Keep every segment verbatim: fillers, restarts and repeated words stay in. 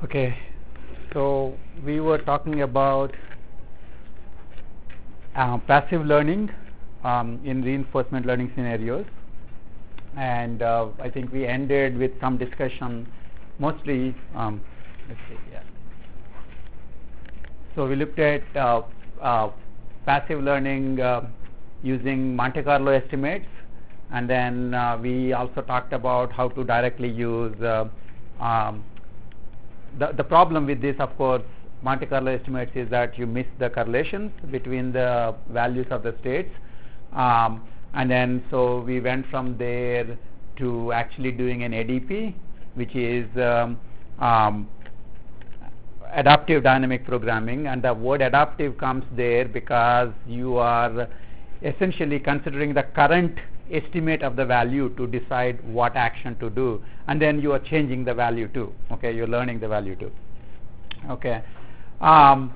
Okay, so we were talking about uh, passive learning um, in reinforcement learning scenarios, and uh, I think we ended with some discussion mostly um, let's see, yeah. So we looked at uh, uh, passive learning uh, using Monte Carlo estimates, and then uh, we also talked about how to directly use uh, um, the, the problem with this, of course, Monte Carlo estimates is that you miss the correlations between the values of the states, um, and then so we went from there to actually doing an A D P, which is um, um, adaptive dynamic programming, and the word adaptive comes there because you are essentially considering the current estimate of the value to decide what action to do, and then you are changing the value too. Okay, you're learning the value too. Okay, um,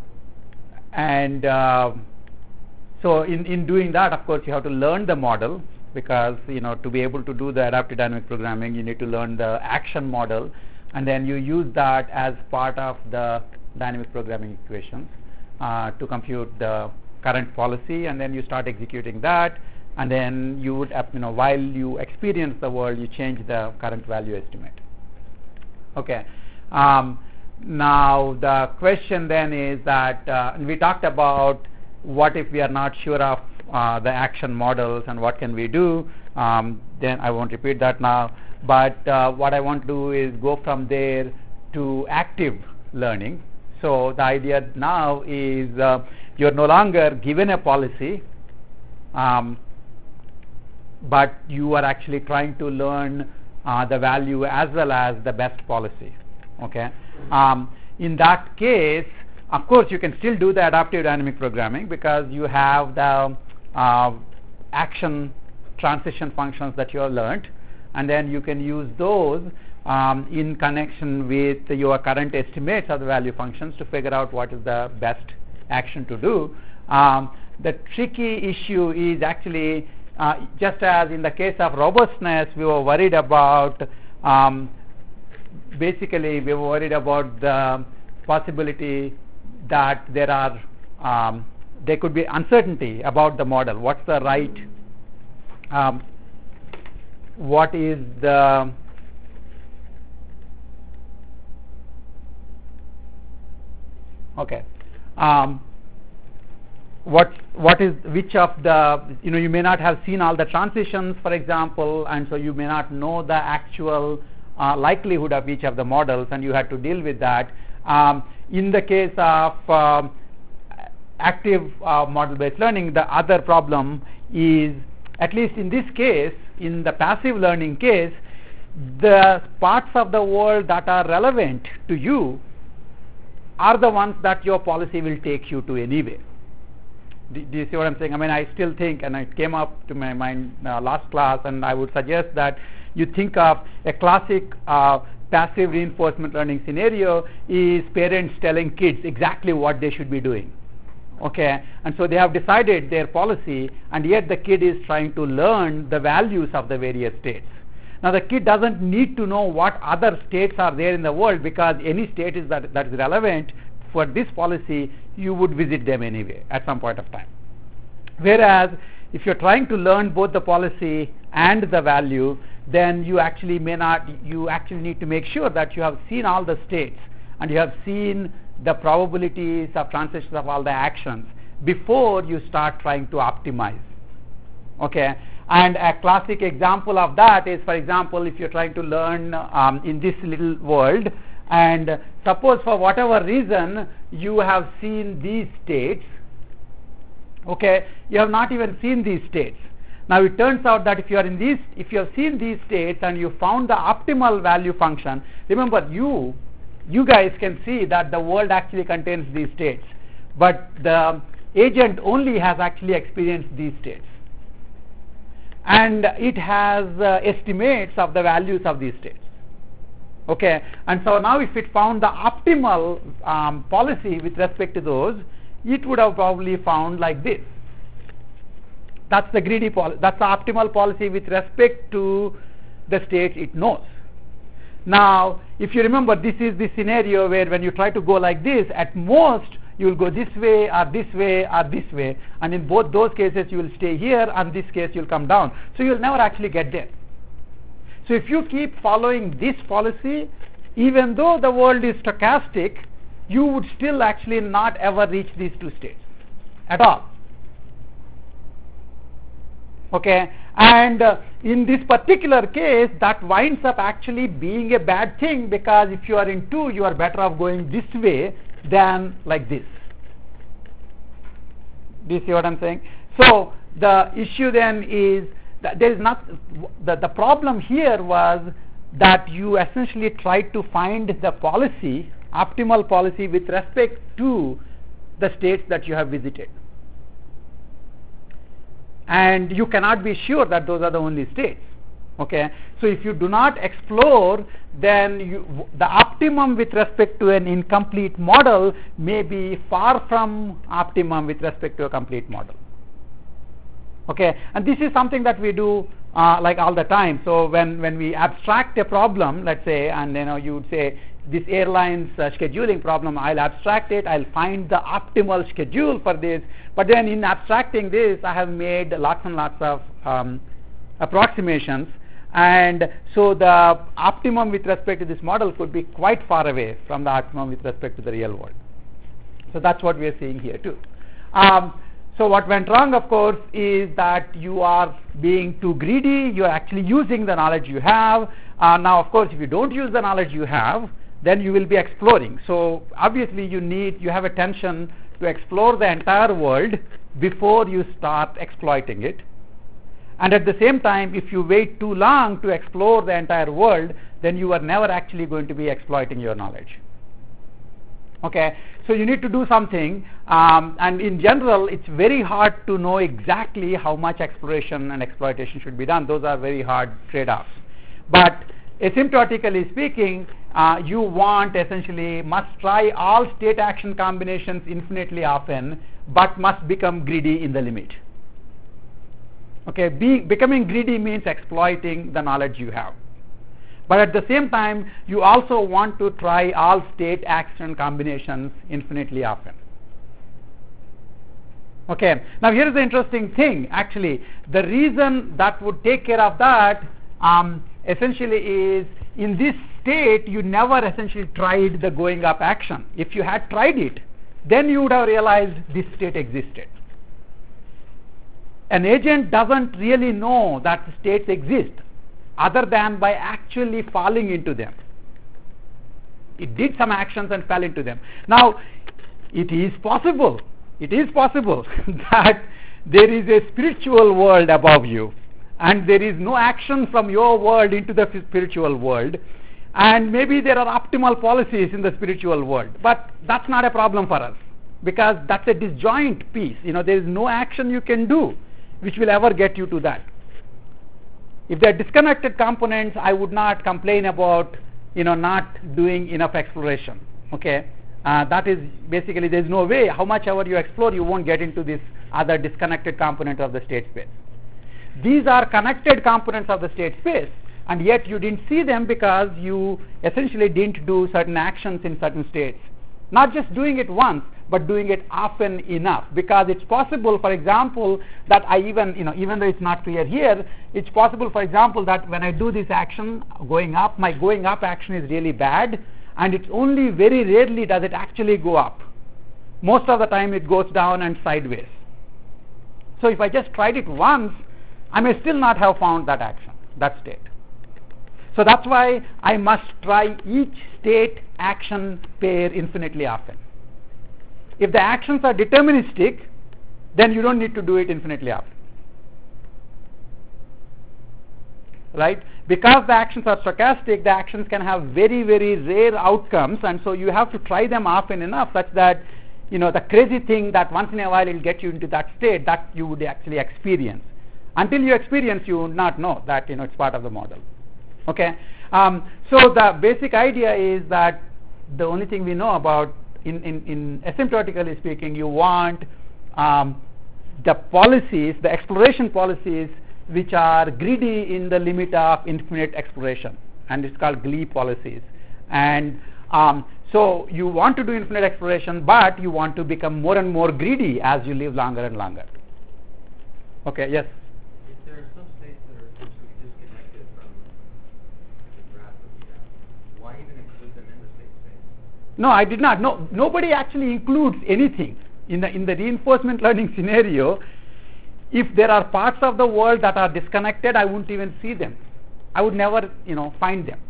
and uh, so in in doing that, of course, you have to learn the model, because you know to be able to do the adaptive dynamic programming, you need to learn the action model, and then you use that as part of the dynamic programming equations uh, to compute the current policy, and then you start executing that. And then you would, you know, while you experience the world, you change the current value estimate. Okay. Um, now the question then is that uh, we talked about what if we are not sure of uh, the action models and what can we do. Um, then I won't repeat that now. But uh, what I want to do is go from there to active learning. So the idea now is uh, you're no longer given a policy. Um, but you are actually trying to learn uh, the value as well as the best policy. Okay. Um, in that case, of course, you can still do the adaptive dynamic programming because you have the uh, action transition functions that you have learned, and then you can use those um, in connection with your current estimates of the value functions to figure out what is the best action to do. Um, the tricky issue is actually Uh, just as in the case of robustness, we were worried about, um, basically we were worried about the possibility that there are, um, there could be uncertainty about the model. What's the right, um, what is the, okay. Um, What what is which of the, you know, you may not have seen all the transitions, for example, and so you may not know the actual uh, likelihood of each of the models, and you had to deal with that. Um, in the case of uh, active uh, model-based learning, the other problem is, at least in this case, in the passive learning case, the parts of the world that are relevant to you are the ones that your policy will take you to anyway. Do, do you see what I'm saying? I mean, I still think, and it came up to my mind uh, last class, and I would suggest that you think of a classic uh, passive reinforcement learning scenario is parents telling kids exactly what they should be doing. Okay, and so they have decided their policy, and yet the kid is trying to learn the values of the various states. Now, the kid doesn't need to know what other states are there in the world, because any state is that, that is relevant for this policy, you would visit them anyway at some point of time. Whereas if you're trying to learn both the policy and the value, then you actually may not, you actually need to make sure that you have seen all the states and you have seen the probabilities of transitions of all the actions before you start trying to optimize. Okay, and a classic example of that is, for example, if you're trying to learn um, in this little world, and suppose for whatever reason you have seen these states, okay, you have not even seen these states. Now it turns out that if you are in these, if you have seen these states and you found the optimal value function, remember you, you guys can see that the world actually contains these states, but the agent only has actually experienced these states, and it has uh, estimates of the values of these states. Okay, and so now if it found the optimal um, policy with respect to those, it would have probably found like this. That's the greedy policy. That's the optimal policy with respect to the states it knows. Now, if you remember, this is the scenario where when you try to go like this, at most you will go this way or this way or this way, and in both those cases you will stay here, and this case you will come down. So you will never actually get there. So if you keep following this policy, even though the world is stochastic, you would still actually not ever reach these two states at all. Okay, and uh, in this particular case, that winds up actually being a bad thing, because if you are in two, you are better off going this way than like this. Do you see what I'm saying? So the issue then is that there is not the, the problem here was that you essentially tried to find the policy, optimal policy with respect to the states that you have visited. And you cannot be sure that those are the only states. Okay, so if you do not explore, then you, the optimum with respect to an incomplete model may be far from optimum with respect to a complete model. Okay, and this is something that we do uh, like all the time. So when when we abstract a problem, let's say, and you know you would say this airline's uh, scheduling problem, I'll abstract it, I'll find the optimal schedule for this. But then in abstracting this, I have made lots and lots of um, approximations, and so the optimum with respect to this model could be quite far away from the optimum with respect to the real world. So that's what we are seeing here too. Um, so what went wrong, of course, is that you are being too greedy. You are actually using the knowledge you have. Uh, now, of course, if you don't use the knowledge you have, then you will be exploring. So obviously you need, you have a tension to explore the entire world before you start exploiting it. And at the same time, if you wait too long to explore the entire world, then you are never actually going to be exploiting your knowledge. Okay, so you need to do something, um, and in general, it's very hard to know exactly how much exploration and exploitation should be done. Those are very hard trade-offs. But asymptotically speaking, uh, you want essentially must try all state action combinations infinitely often, but must become greedy in the limit. Okay, Be, becoming greedy means exploiting the knowledge you have. But at the same time, you also want to try all state action combinations infinitely often. Okay, now here is the interesting thing. Actually, the reason that would take care of that um, essentially is in this state, you never essentially tried the going up action. If you had tried it, then you would have realized this state existed. An agent doesn't really know that states exist other than by actually falling into them. It did some actions and fell into them. Now, it is possible, it is possible that there is a spiritual world above you, and there is no action from your world into the spiritual world, and maybe there are optimal policies in the spiritual world, but that's not a problem for us, because that's a disjoint piece. You know, there is no action you can do which will ever get you to that. If they are disconnected components, I would not complain about, you know, not doing enough exploration. Okay, uh, that is basically, there is no way, how much ever you explore, you won't get into this other disconnected component of the state space. These are connected components of the state space, and yet you didn't see them because you essentially didn't do certain actions in certain states. Not just doing it once, but doing it often enough, because it's possible, for example, that I even, you know, even though it's not clear here, it's possible, for example, that when I do this action going up, my going up action is really bad, and it's only very rarely does it actually go up. Most of the time it goes down and sideways. So if I just tried it once, I may still not have found that action, that state. So that's why I must try each state action pair infinitely often. If the actions are deterministic, then you don't need to do it infinitely often. Right? Because the actions are stochastic, the actions can have very, very rare outcomes, and so you have to try them often enough such that, you know, the crazy thing that once in a while it will get you into that state, that you would actually experience. Until you experience, you would not know that, you know, it's part of the model. Okay? Um, so the basic idea is that the only thing we know about, in, in, in asymptotically speaking, you want um, the policies, the exploration policies, which are greedy in the limit of infinite exploration. and it's called G L E policies. And um, so you want to do infinite exploration, but you want to become more and more greedy as you live longer and longer. Okay, yes? If there are some states that are essentially disconnected from the graph that we have, why even include them in the state space? No, I did not. No, nobody actually includes anything. In the, in the reinforcement learning scenario, if there are parts of the world that are disconnected, I wouldn't even see them. I would never, you know, find them.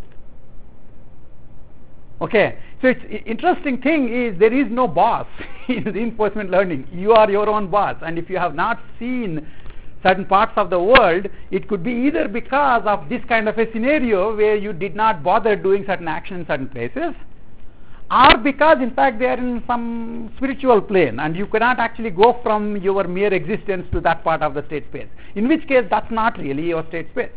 Okay, so it's interesting thing is there is no boss in reinforcement learning. You are your own boss, and if you have not seen certain parts of the world, it could be either because of this kind of a scenario where you did not bother doing certain action in certain places, or because in fact they are in some spiritual plane and you cannot actually go from your mere existence to that part of the state space, in which case that's not really your state space.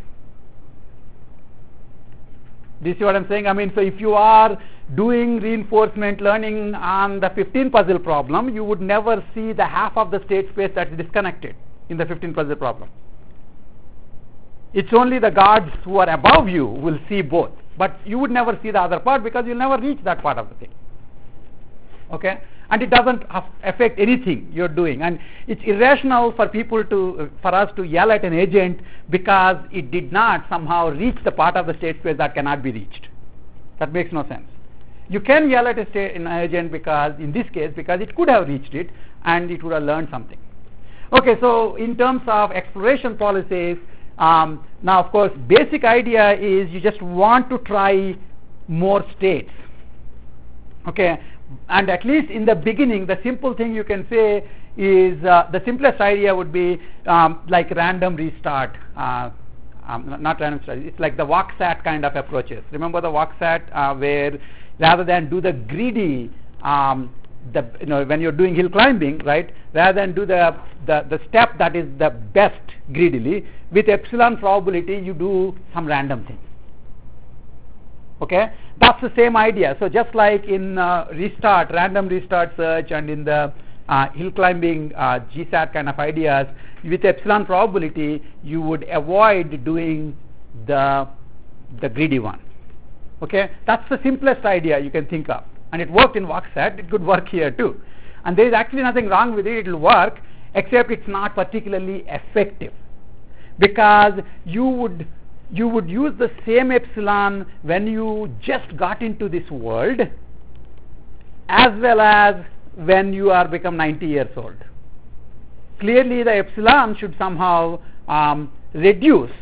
Do you see what I'm saying? I mean, so if you are doing reinforcement learning on the fifteen puzzle problem, you would never see the half of the state space that's disconnected in the fifteen puzzle problem. It's only the gods who are above you will see both, but you would never see the other part because you'll never reach that part of the thing. Okay? And it doesn't affect anything you're doing, and it's irrational for people to, for us to yell at an agent because it did not somehow reach the part of the state space that cannot be reached. That makes no sense. You can yell at a state, an agent because, in this case, because it could have reached it and it would have learned something. Okay, so in terms of exploration policies, um, now of course, basic idea is you just want to try more states. Okay, and at least in the beginning, the simple thing you can say is uh, the simplest idea would be um, like random restart. Uh, um, not random restart. It's like the walk-sat kind of approaches. Remember the walk-sat uh, where rather than do the greedy, um, the you know when you're doing hill climbing, right? Rather than do the, the the step that is the best greedily, with epsilon probability, you do some random thing. Okay, that's the same idea. So just like in uh, restart, random restart search, and in the uh, hill climbing uh, G SAT kind of ideas, with epsilon probability, you would avoid doing the the greedy one. Okay, that's the simplest idea you can think of, and it worked in walk-sat. It could work here too, and there is actually nothing wrong with it. It will work, except it's not particularly effective, because you would you would use the same epsilon when you just got into this world as well as when you are become ninety years old. Clearly the epsilon should somehow um, reduce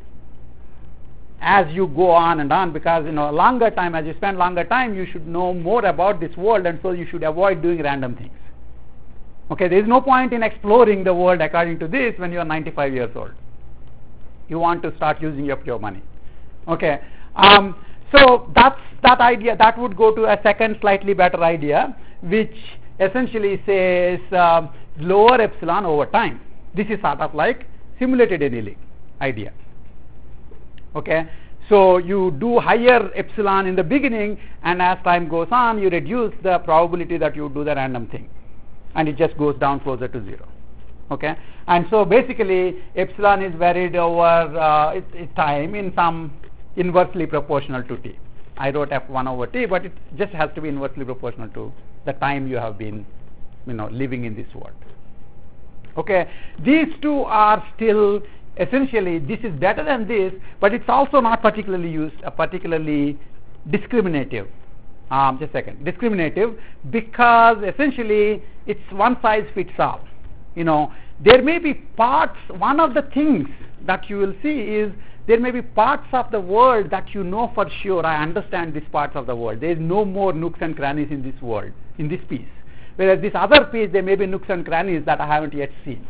as you go on and on, because you know longer time, as you spend longer time, you should know more about this world, and so you should avoid doing random things. Okay, there is no point in exploring the world according to this when you are ninety-five years old. You want to start using up your money. Okay, um, so that's that idea. That would go to a second slightly better idea, which essentially says uh, lower epsilon over time. This is sort of like simulated annealing idea. Okay, so you do higher epsilon in the beginning, and as time goes on, you reduce the probability that you do the random thing, and it just goes down closer to zero. Okay, and so basically epsilon is varied over uh, it, it time in some inversely proportional to t. I wrote f one over t, but it just has to be inversely proportional to the time you have been, you know, living in this world. Okay, these two are still essentially, this is better than this, but it's also not particularly used, uh, particularly discriminative. Um, just a second, discriminative, because essentially it's one size fits all. You know, there may be parts, one of the things that you will see is there may be parts of the world that you know for sure, I understand these parts of the world. There is no more nooks and crannies in this world, in this piece. Whereas this other piece, there may be nooks and crannies that I haven't yet seen.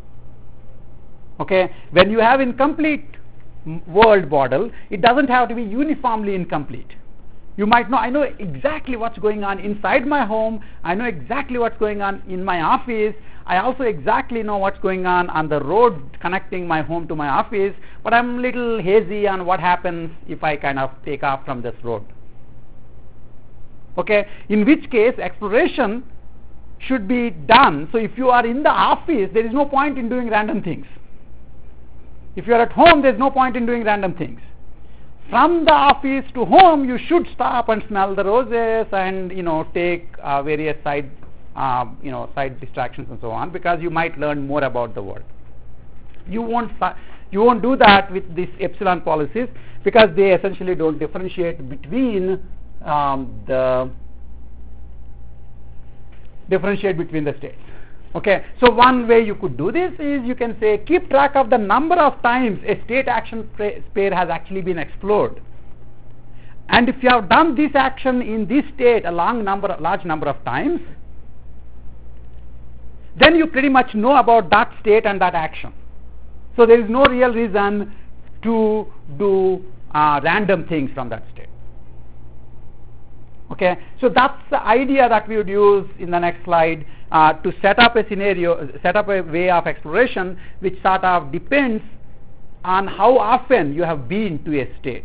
Okay, when you have incomplete world model, it doesn't have to be uniformly incomplete. You might know, I know exactly what's going on inside my home, I know exactly what's going on in my office, I also exactly know what's going on on the road connecting my home to my office, but I'm a little hazy on what happens if I kind of take off from this road. Okay, in which case exploration should be done. So if you are in the office, there is no point in doing random things. If you are at home, there is no point in doing random things. from the office to home, you should stop and smell the roses and, you know, take uh, various side, uh, you know, side distractions and so on, because you might learn more about the world. You won't, you won't do that with these epsilon policies, because they essentially don't differentiate between um, the differentiate between the states. Okay, so one way you could do this is you can say keep track of the number of times a state action pair has actually been explored, and if you have done this action in this state a long number, large number of times, then you pretty much know about that state and that action. So there is no real reason to do uh, random things from that state. Okay, so that's the idea that we would use in the next slide uh, to set up a scenario, set up a way of exploration which sort of depends on how often you have been to a state.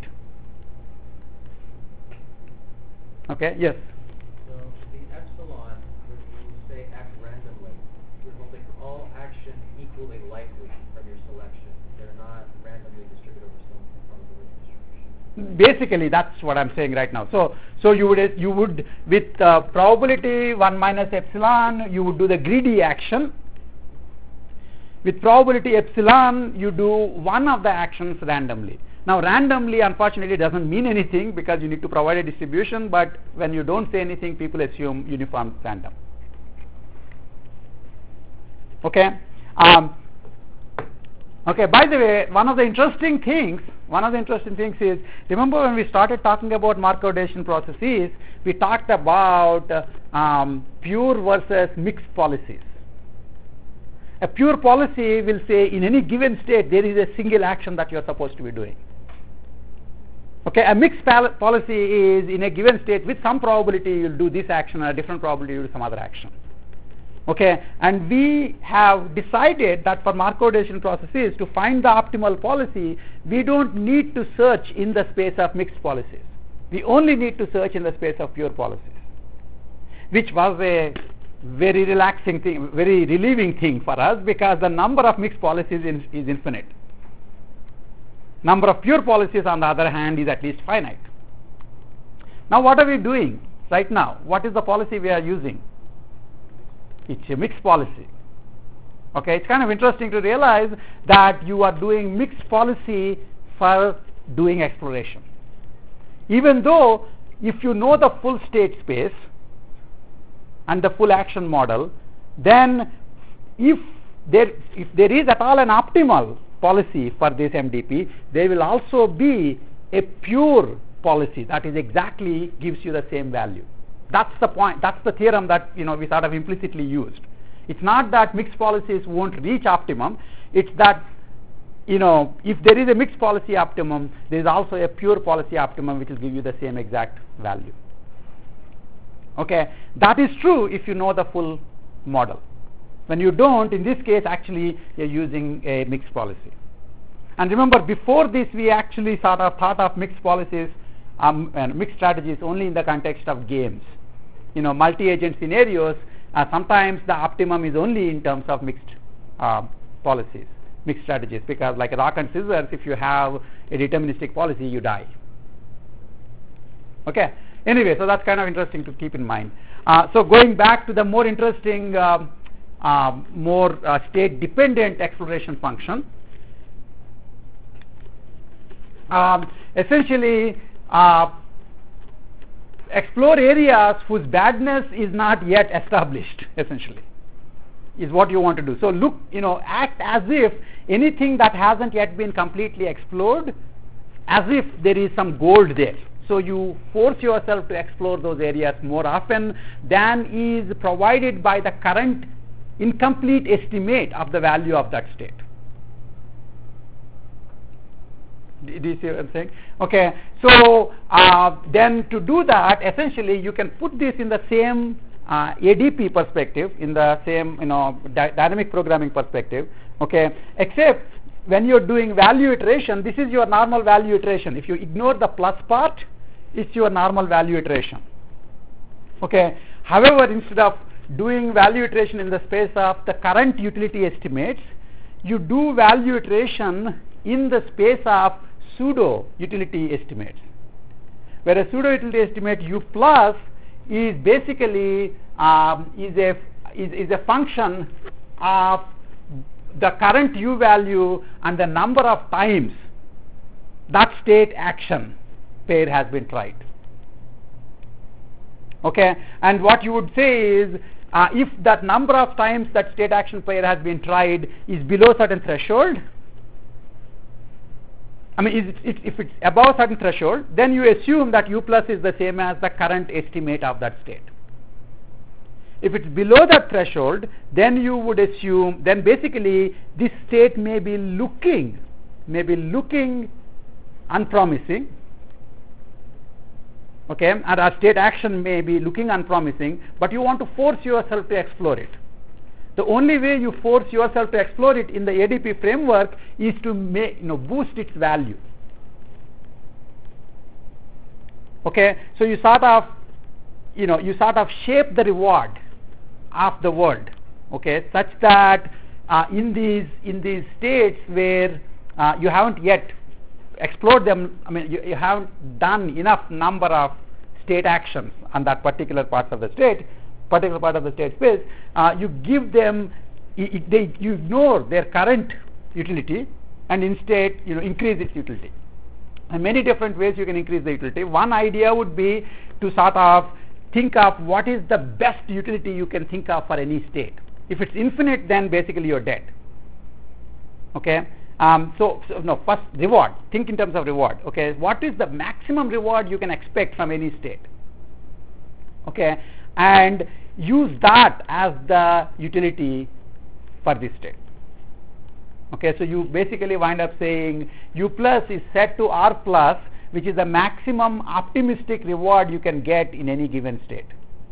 Okay, yes? So the epsilon, when you say act randomly, you're holding all actions equally likely from your selection. They're not randomly distributed over some probability distribution. Basically, that's what I'm saying right now. So, so you would you would with uh, probability one minus epsilon, you would do the greedy action. With probability epsilon, you do one of the actions randomly. Now, randomly, unfortunately, doesn't mean anything because you need to provide a distribution. But when you don't say anything, people assume uniform random. Okay. Um, Okay, by the way, one of the interesting things, one of the interesting things is, remember when we started talking about Markov decision processes, we talked about uh, um, pure versus mixed policies. A pure policy will say in any given state there is a single action that you are supposed to be doing. Okay, a mixed pal- policy is in a given state with some probability you will do this action and a different probability you will do some other action. Okay, and we have decided that for Markov decision processes, to find the optimal policy, we don't need to search in the space of mixed policies. We only need to search in the space of pure policies, which was a very relaxing thing, very relieving thing for us, because the number of mixed policies is, is infinite. Number of pure policies, on the other hand, is at least finite. Now, what are we doing right now? What is the policy we are using? It's a mixed policy. Okay, it's kind of interesting to realize that you are doing mixed policy for doing exploration. Even though if you know the full state space and the full action model, then if there if there is at all an optimal policy for this M D P, there will also be a pure policy that is exactly gives you the same value. That's the point. That's the theorem that, you know, we sort of implicitly used. It's not that mixed policies won't reach optimum. It's that, you know, if there is a mixed policy optimum, there is also a pure policy optimum which will give you the same exact value. Okay, that is true if you know the full model. When you don't, in this case, actually you're using a mixed policy. And remember, before this, we actually sort of thought of mixed policies um, and mixed strategies only in the context of games. You know, multi-agent scenarios, uh, sometimes the optimum is only in terms of mixed uh, policies, mixed strategies, because like rock and scissors, if you have a deterministic policy, you die. Okay, anyway, so that's kind of interesting to keep in mind. Uh, so going back to the more interesting, uh, uh, more uh, state-dependent exploration function, um, essentially, uh, explore areas whose badness is not yet established, essentially, is what you want to do. So look, you know, act as if anything that hasn't yet been completely explored, as if there is some gold there. So you force yourself to explore those areas more often than is provided by the current incomplete estimate of the value of that state. Do you see what I'm saying? Okay, so uh, then to do that, essentially you can put this in the same uh, A D P perspective, in the same, you know, di- dynamic programming perspective, okay, except when you're doing value iteration, this is your normal value iteration. If you ignore the plus part, it's your normal value iteration. Okay, however, instead of doing value iteration in the space of the current utility estimates, you do value iteration in the space of pseudo utility estimates. Where a pseudo utility estimate U plus is basically um, is a is, is a function of the current U value and the number of times that state action pair has been tried. Okay, and what you would say is uh, if that number of times that state action pair has been tried is below certain threshold, I mean is it, if it's above certain threshold, then you assume that U plus is the same as the current estimate of that state. If it's below that threshold, then you would assume, then basically this state may be looking, may be looking unpromising, okay, and our state action may be looking unpromising, but you want to force yourself to explore it. The only way you force yourself to explore it in the A D P framework is to make, you know, boost its value. Okay, so you sort of, you know, you sort of shape the reward of the world, okay, such that uh, in these in these states where uh, you haven't yet explored them, I mean you, you haven't done enough number of state actions on that particular part of the state, particular part of the state space, uh, you give them, it, it, they, you ignore their current utility and instead, you know, increase its utility. And many different ways you can increase the utility. One idea would be to sort of think of what is the best utility you can think of for any state. If it's infinite, then basically you're dead. Okay. Um, so, so no, first reward. Think in terms of reward. Okay, what is the maximum reward you can expect from any state? Okay, and use that as the utility for this state. Okay, so you basically wind up saying U plus is set to R plus, which is the maximum optimistic reward you can get in any given state.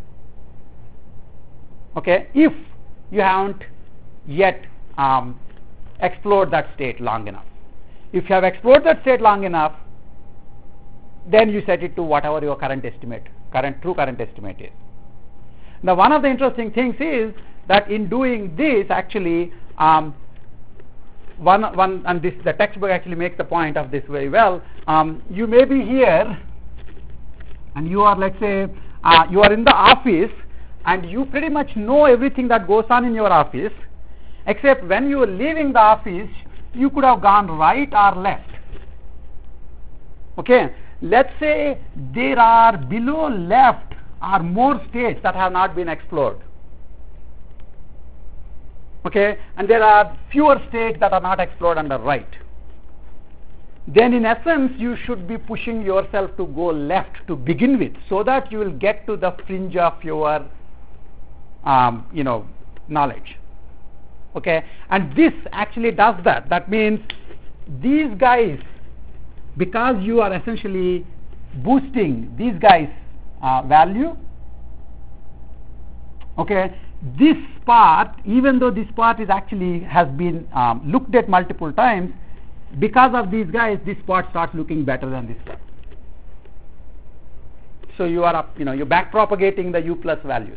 Okay, if you haven't yet um, explored that state long enough. If you have explored that state long enough, then you set it to whatever your current estimate, current true current estimate is. Now, one of the interesting things is that in doing this, actually, um, one one and this the textbook actually makes the point of this very well. Um, you may be here, and you are, let's say, uh, you are in the office, and you pretty much know everything that goes on in your office. Except when you were leaving the office, you could have gone right or left. Okay, let's say there are below left or more states that have not been explored. Okay, and there are fewer states that are not explored on the right. Then in essence, you should be pushing yourself to go left to begin with, so that you will get to the fringe of your, um, you know, knowledge. Okay, and this actually does that. That means these guys, because you are essentially boosting these guys' uh, value, okay, this part, even though this part is actually has been um, looked at multiple times, because of these guys, this part starts looking better than this part. So you are up, you know, you're back propagating the U plus values.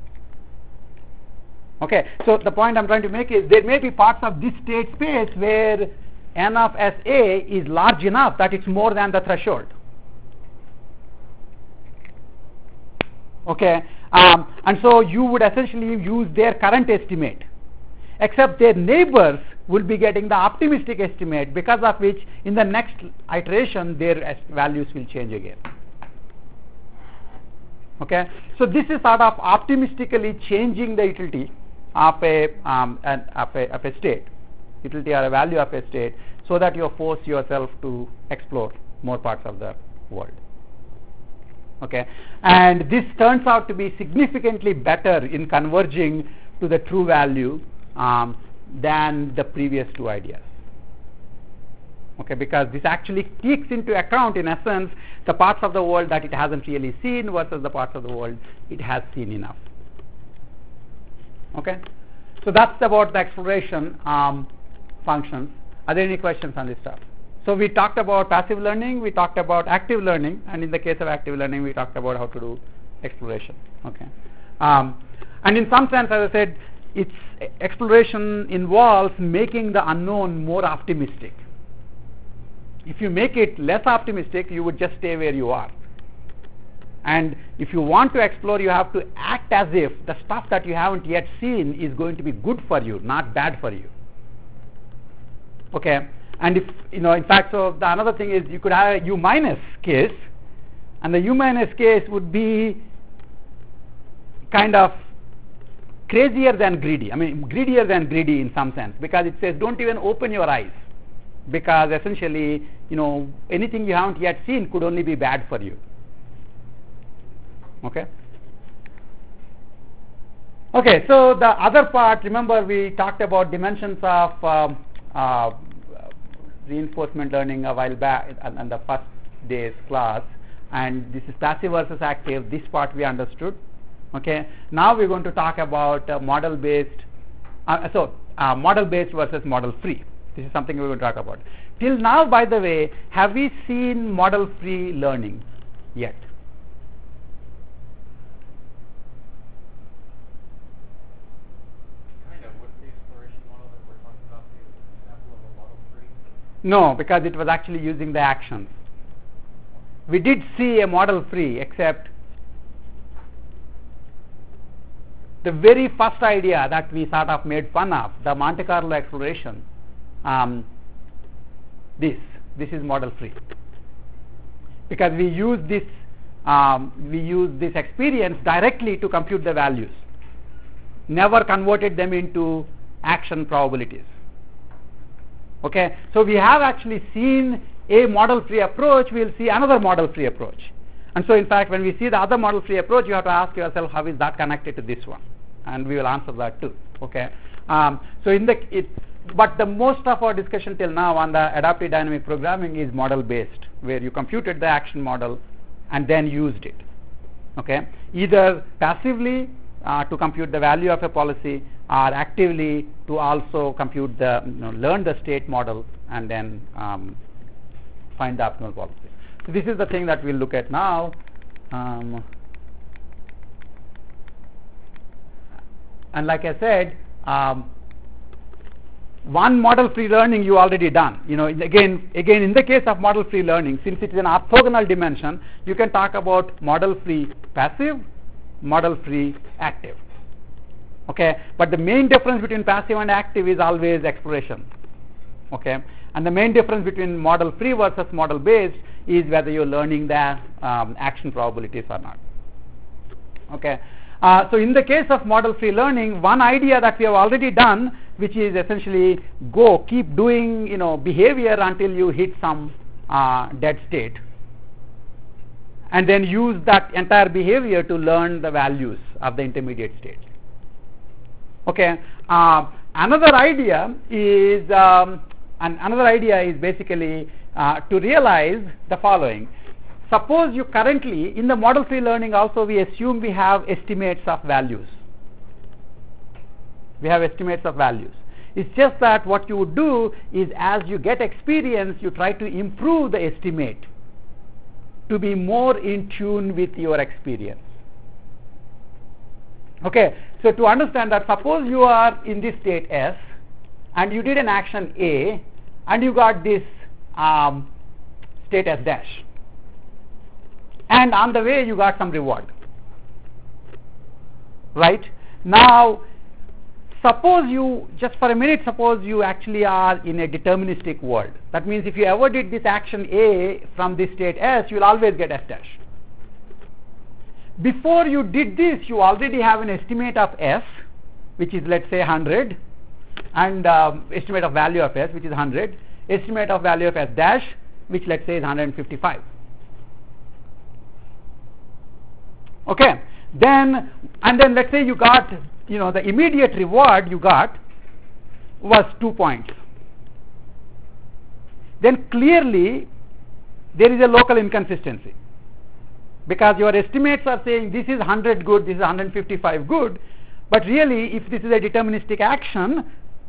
Okay, so the point I'm trying to make is there may be parts of this state space where N of S A is large enough that it's more than the threshold. Okay, um, and so you would essentially use their current estimate, except their neighbors will be getting the optimistic estimate, because of which in the next iteration their values will change again. Okay, so this is sort of optimistically changing the utility of a, um, an, of a of a state, utility or a value of a state, so that you force yourself to explore more parts of the world. Okay, and this turns out to be significantly better in converging to the true value um, than the previous two ideas. Okay, because this actually takes into account, in essence, the parts of the world that it hasn't really seen versus the parts of the world it has seen enough. Okay, so that's about the exploration um, functions. Are there any questions on this stuff? So we talked about passive learning, we talked about active learning, and in the case of active learning, we talked about how to do exploration. Okay, um, and in some sense, as I said, it's exploration involves making the unknown more optimistic. If you make it less optimistic, you would just stay where you are. And if you want to explore, you have to act as if the stuff that you haven't yet seen is going to be good for you, not bad for you. Okay? And if, you know, in fact, so the another thing is you could have a U minus case, and the U minus case would be kind of crazier than greedy. I mean, greedier than greedy in some sense, because it says don't even open your eyes, because essentially, you know, anything you haven't yet seen could only be bad for you. Okay? Okay, so the other part, remember we talked about dimensions of um, uh, reinforcement learning a while back on the first day's class, and this is passive versus active. This part we understood. Okay, now we're going to talk about uh, model based, uh, so uh, model based versus model free. This is something we're going to talk about. Till now, by the way, have we seen model free learning yet? No, because it was actually using the actions. We did see a model free, except the very first idea that we sort of made fun of, the Monte Carlo exploration, um, this, this is model free. Because we use this, um, we use this experience directly to compute the values, never converted them into action probabilities. Okay, so we have actually seen a model free approach, we will see another model free approach. And so in fact, when we see the other model free approach, you have to ask yourself, how is that connected to this one? And we will answer that too. Okay, um, so in the, it, but the most of our discussion till now on the adaptive dynamic programming is model based, where you computed the action model and then used it. Okay, either passively uh, to compute the value of a policy, or actively to also compute the, you know, learn the state model and then um, find the optimal policy. So this is the thing that we'll look at now. Um, and like I said, um, one model free learning you already done. You know, again, again in the case of model free learning, since it is an orthogonal dimension, you can talk about model free passive, model free active. Okay, but the main difference between passive and active is always exploration. Okay, and the main difference between model free versus model based is whether you're learning the um, action probabilities or not. Okay, uh, so in the case of model free learning, one idea that we have already done, which is essentially go keep doing, you know, behavior until you hit some uh, dead state, and then use that entire behavior to learn the values of the intermediate state. Okay, uh, another idea is um, and another idea is basically uh, to realize the following. Suppose you currently, in the model free learning also, we assume we have estimates of values. We have estimates of values. It's just that what you would do is, as you get experience, you try to improve the estimate to be more in tune with your experience. Okay, so to understand that, suppose you are in this state S and you did an action A and you got this um, state S dash, and on the way you got some reward. Right? Now, suppose you, just for a minute, suppose you actually are in a deterministic world. That means if you ever did this action A from this state S, you will always get S dash. Before you did this, you already have an estimate of S, which is, let's say, one hundred, and um, estimate of value of S, which is one hundred, estimate of value of S dash, which let's say is one hundred fifty-five. Okay, then, and then let's say you got, you know, the immediate reward you got was two points. Then clearly there is a local inconsistency, because your estimates are saying this is one hundred good, this is one hundred fifty-five good, but really if this is a deterministic action,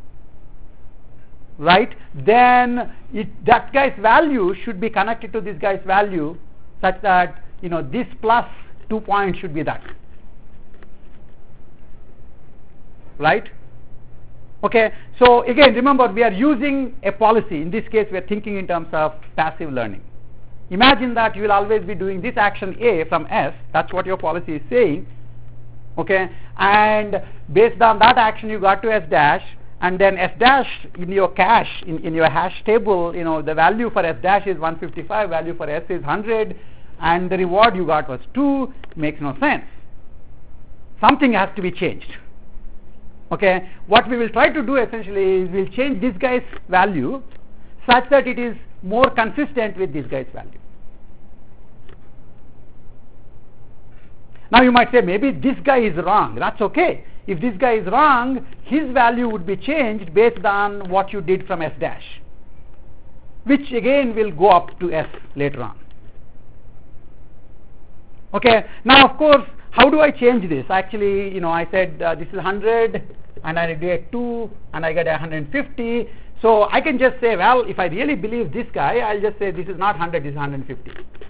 right, then it, that guy's value should be connected to this guy's value, such that, you know, this plus two points should be that. Right? Okay, so again, remember, we are using a policy. In this case, we are thinking in terms of passive learning. Imagine that you will always be doing this action A from S. That's what your policy is saying. Okay, and based on that action, you got to S dash, and then S dash in your cache, in, in your hash table, you know, the value for S dash is one fifty-five, value for S is one hundred, and the reward you got was two. Makes no sense. Something has to be changed. Okay, what we will try to do essentially is we'll change this guy's value such that it is more consistent with this guy's value. Now you might say, maybe this guy is wrong. That's okay. If this guy is wrong, his value would be changed based on what you did from S dash, which again will go up to S later on. Okay, now of course, how do I change this? Actually, you know, I said uh, this is one hundred, and I get two, and I get one hundred fifty. So I can just say, well, if I really believe this guy, I'll just say this is not one hundred, this is one hundred fifty.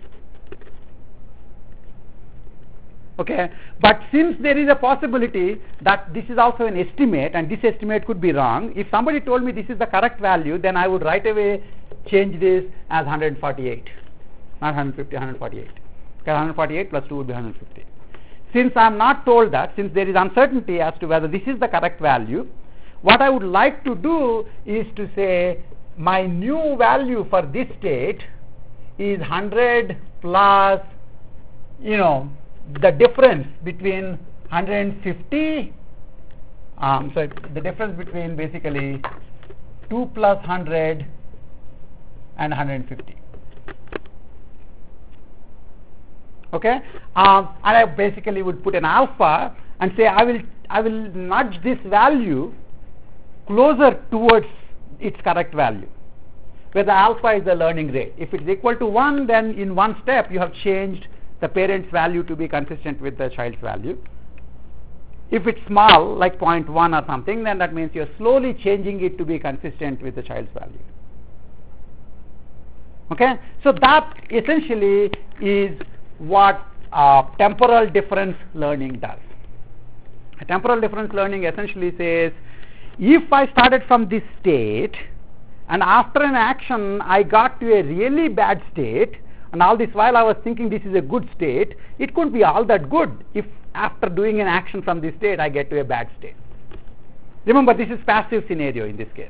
Okay, but since there is a possibility that this is also an estimate, and this estimate could be wrong, if somebody told me this is the correct value, then I would right away change this as one hundred forty-eight, not one hundred fifty, one hundred forty-eight. Okay, one hundred forty-eight plus two would be one hundred fifty. Since I am not told that, since there is uncertainty as to whether this is the correct value, what I would like to do is to say my new value for this state is one hundred plus, you know, the difference between one hundred fifty, um, so the difference between basically two plus one hundred and one hundred fifty. Okay, um, and I basically would put an alpha and say I will I will nudge this value closer towards its correct value, where the alpha is the learning rate. If it is equal to one, then in one step you have changed the parent's value to be consistent with the child's value. If it's small, like zero point one or something, then that means you're slowly changing it to be consistent with the child's value. Okay, so that essentially is what uh, temporal difference learning does. A temporal difference learning essentially says, if I started from this state and after an action I got to a really bad state, and all this while I was thinking this is a good state, it couldn't be all that good if after doing an action from this state I get to a bad state. Remember, this is passive scenario in this case.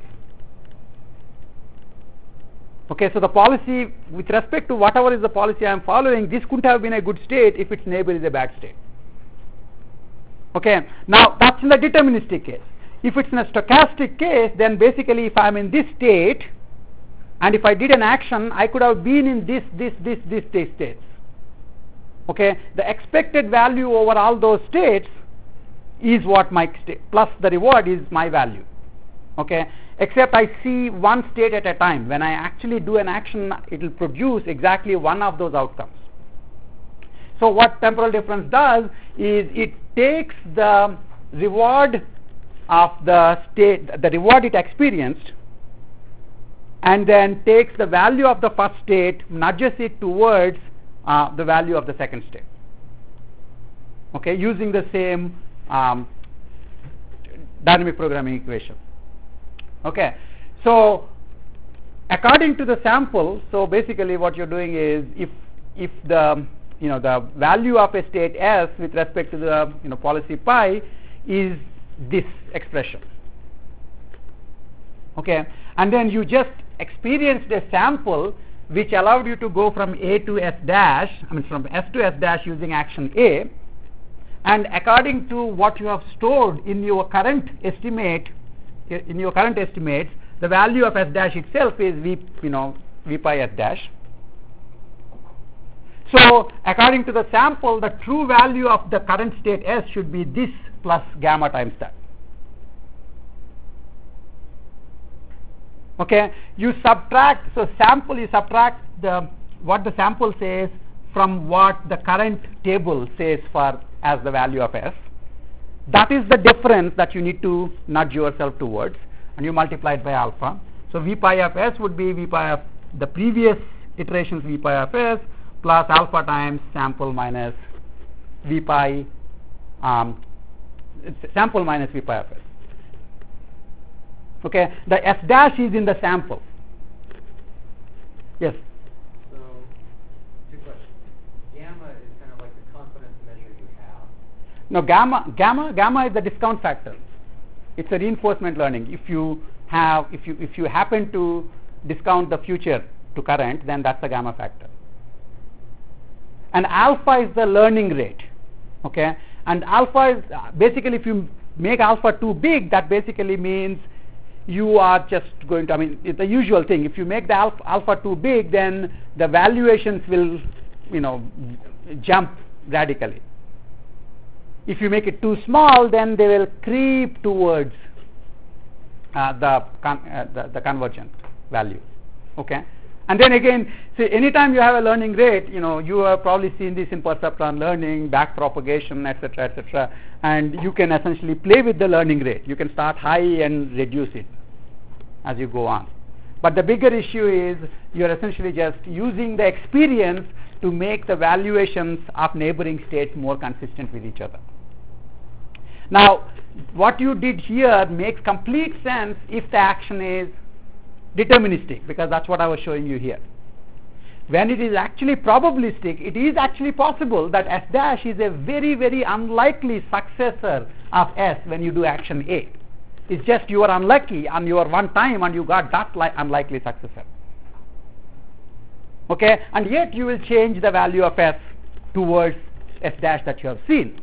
Okay, so the policy, with respect to whatever is the policy I am following, this couldn't have been a good state if its neighbor is a bad state. Okay, now that's in the deterministic case. If it's in a stochastic case, then basically if I am in this state, and if I did an action, I could have been in this, this, this, this state states. Okay, the expected value over all those states is what my state, plus the reward is my value. Okay, except I see one state at a time. When I actually do an action, it will produce exactly one of those outcomes. So what temporal difference does is it takes the reward of the state, the reward it experienced, and then takes the value of the first state, nudges it towards uh, the value of the second state. Okay, using the same um, dynamic programming equation. Okay, so according to the sample, so basically what you're doing is if if the you know the value of a state S with respect to the you know policy pi is this expression. Okay, and then you just experienced a sample which allowed you to go from A to S dash, I mean from S to S dash using action A, and according to what you have stored in your current estimate, in your current estimates, the value of S dash itself is V, you know, V pi S dash. So according to the sample, the true value of the current state S should be this plus gamma times that. Okay, you subtract, so sample, you subtract the what the sample says from what the current table says for as the value of S. That is the difference that you need to nudge yourself towards, and you multiply it by alpha. So V pi of S would be V pi of the previous iterations V pi of S plus alpha times sample minus V pi, um, sample minus V pi of S. Okay, the S dash is in the sample. Yes. So, two questions. Gamma is kind of like the confidence measure you have. No, gamma, gamma, gamma is the discount factor. It's a reinforcement learning. If you have, if you if you happen to discount the future to current, then that's the gamma factor. And alpha is the learning rate. Okay, and alpha is uh, basically, if you make alpha too big, that basically means you are just going to, I mean, it's the usual thing. If you make the alpha, alpha too big, then the valuations will, you know, jump radically. If you make it too small, then they will creep towards uh, the, con- uh, the the convergent value. Okay, and then again, see, anytime you have a learning rate, you know, you have probably seen this in perceptron learning, back propagation, et cetera, et cetera, and you can essentially play with the learning rate. You can start high and reduce it as you go on. But the bigger issue is you are essentially just using the experience to make the valuations of neighboring states more consistent with each other. Now, what you did here makes complete sense if the action is deterministic, because that's what I was showing you here. When it is actually probabilistic, it is actually possible that S dash is a very, very unlikely successor of S when you do action A. It's just you are unlucky on your one time and you got that li- unlikely successor. Okay, and yet you will change the value of S towards S dash that you have seen.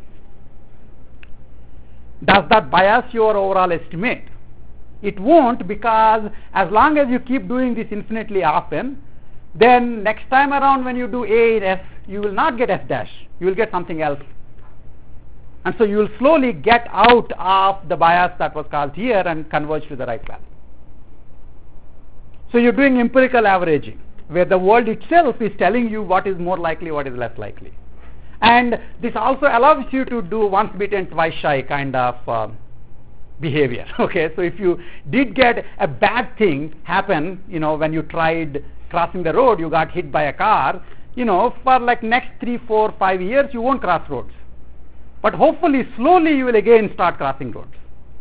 Does that bias your overall estimate? It won't, because as long as you keep doing this infinitely often, then next time around when you do A in S, you will not get S dash. You will get something else. And so you will slowly get out of the bias that was caused here and converge to the right value. So you're doing empirical averaging, where the world itself is telling you what is more likely, what is less likely. And this also allows you to do once bitten, twice shy kind of uh, behavior. Okay, so if you did get a bad thing happen, you know, when you tried crossing the road, you got hit by a car, you know, for like next three, four, five years, you won't cross roads. But hopefully, slowly, you will again start crossing roads.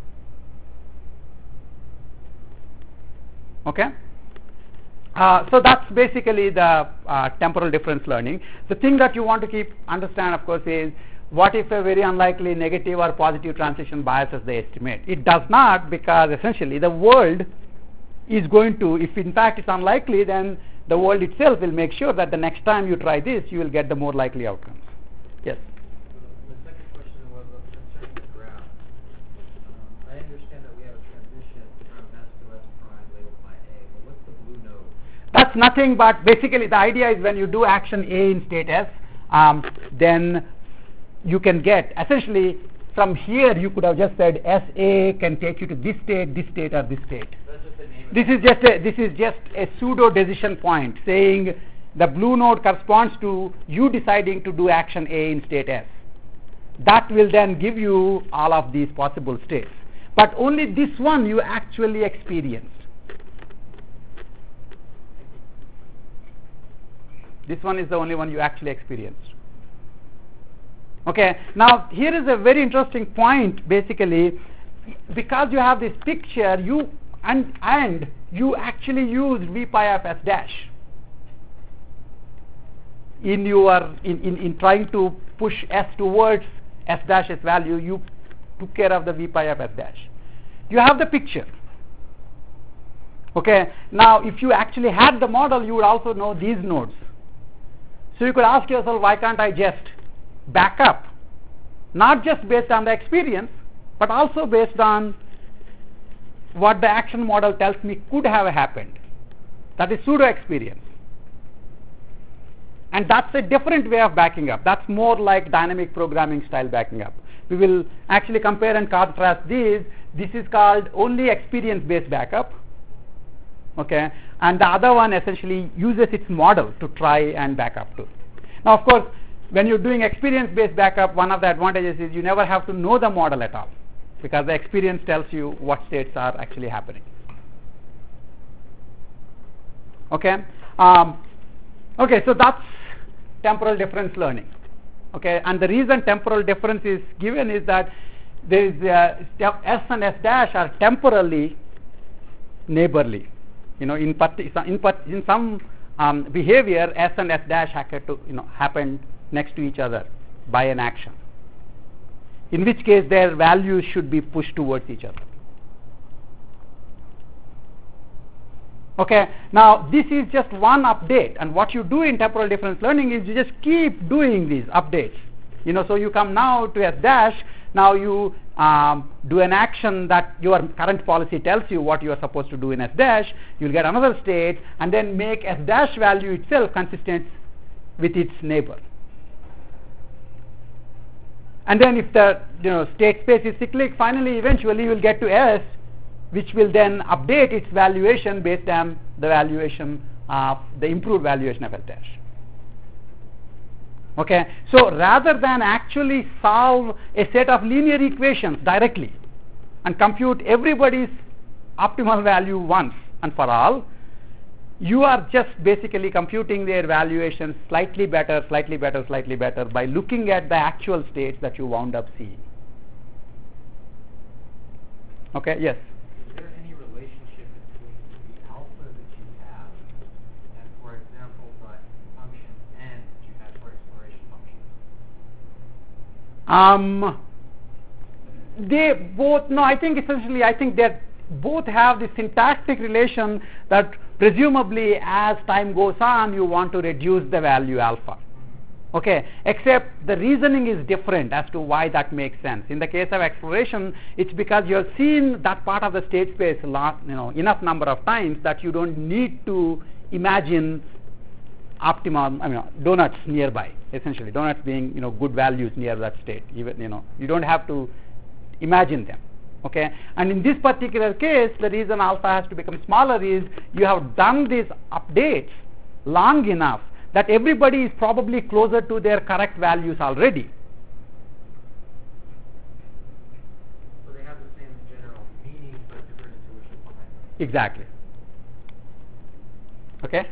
Okay? Uh, so that's basically the uh, temporal difference learning. The thing that you want to keep understand, of course, is what if a very unlikely negative or positive transition biases the estimate? It does not, because essentially the world is going to, if in fact it's unlikely, then the world itself will make sure that the next time you try this, you will get the more likely outcomes. Yes? The second question was concerning the graph. Um, I understand that we have a transition from S to S prime labeled by A, but what's the blue node? That's nothing but basically the idea is when you do action A in state S, um, then you can get essentially from here you could have just said S A can take you to this state, this state, or this state. That's just the name of This is just a this is just a pseudo decision point saying the blue node corresponds to you deciding to do action A in state S. That will then give you all of these possible states, but only this one you actually experienced. This one is the only one you actually experienced. Okay, now here is a very interesting point. Basically, because you have this picture, you and and you actually use V pi of S dash in your in, in, in trying to push S towards S dash's value. You took care of the V pi of S dash. You have the picture. Okay, now if you actually had the model, you would also know these nodes. So you could ask yourself, why can't I just back up, not just based on the experience, but also based on what the action model tells me could have happened. That is pseudo experience. And that's a different way of backing up. That's more like dynamic programming style backing up. We will actually compare and contrast these. This is called only experience based backup. Okay, and the other one essentially uses its model to try and back up to. Now, of course, when you're doing experience based backup, one of the advantages is you never have to know the model at all, because the experience tells you what states are actually happening. Okay, um, okay, so that's temporal difference learning. Okay, and the reason temporal difference is given is that there is uh, S and S dash are temporally neighborly. You know, in parti- in, part- in some um, behavior, S and S dash happen to you know happen next to each other by an action. In which case, their values should be pushed towards each other. Okay. Now, this is just one update, and what you do in temporal difference learning is you just keep doing these updates. You know, so you come now to S dash. Now you um, do an action that your current policy tells you what you are supposed to do in S dash. You'll get another state, and then make S dash value itself consistent with its neighbor. And then if the you know state space is cyclic, finally, eventually, you will get to S, which will then update its valuation based on the valuation of the improved valuation of S dash. Okay, so rather than actually solve a set of linear equations directly and compute everybody's optimal value once and for all, you are just basically computing their valuations slightly better, slightly better, slightly better by looking at the actual states that you wound up seeing. Okay, yes? Is there any relationship between the alpha that you have and, for example, the function n that you have for exploration functions? Um, they both, no, I think essentially, I think that both have the syntactic relation that presumably as time goes on, you want to reduce the value alpha. Okay, except the reasoning is different as to why that makes sense. In the case of exploration, it's because you have seen that part of the state space a lot, you know, enough number of times that you don't need to imagine optimum, I mean, donuts nearby. Essentially, donuts being you know good values near that state. Even you know you don't have to imagine them. Okay, and in this particular case, the reason alpha has to become smaller is you have done these updates long enough that everybody is probably closer to their correct values already. So they have the same general meaning, but different intuition behind them. Exactly. Okay.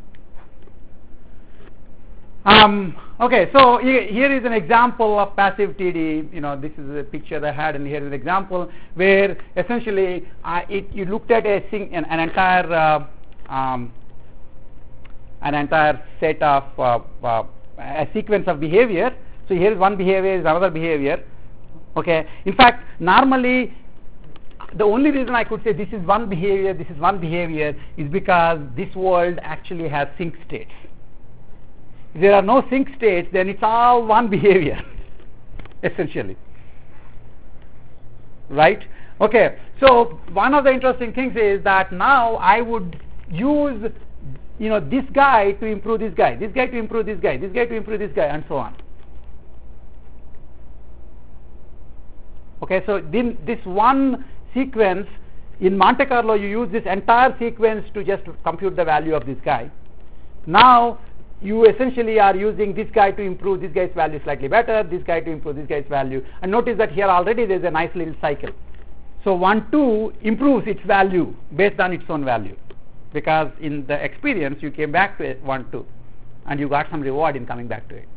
Um, okay, so here is an example of passive T D. You know, this is a picture I had, and here is an example where essentially uh, it, you looked at a sing, an, an entire uh, um, an entire set of uh, uh, a sequence of behavior. So here is one behavior, is another behavior. Okay. In fact, normally the only reason I could say this is one behavior, this is one behavior, is because this world actually has sync states. If there are no sync states, then it's all one behavior, essentially. Right? Okay. So one of the interesting things is that now I would use, you know, this guy to improve this guy, this guy to improve this guy, this guy to improve this guy, and so on. Okay. So then this one sequence in Monte Carlo, you use this entire sequence to just compute the value of this guy. Now you essentially are using this guy to improve this guy's value slightly better, this guy to improve this guy's value. And notice that here already there is a nice little cycle. So one, two improves its value based on its own value, because in the experience you came back to it, one, two, and you got some reward in coming back to it.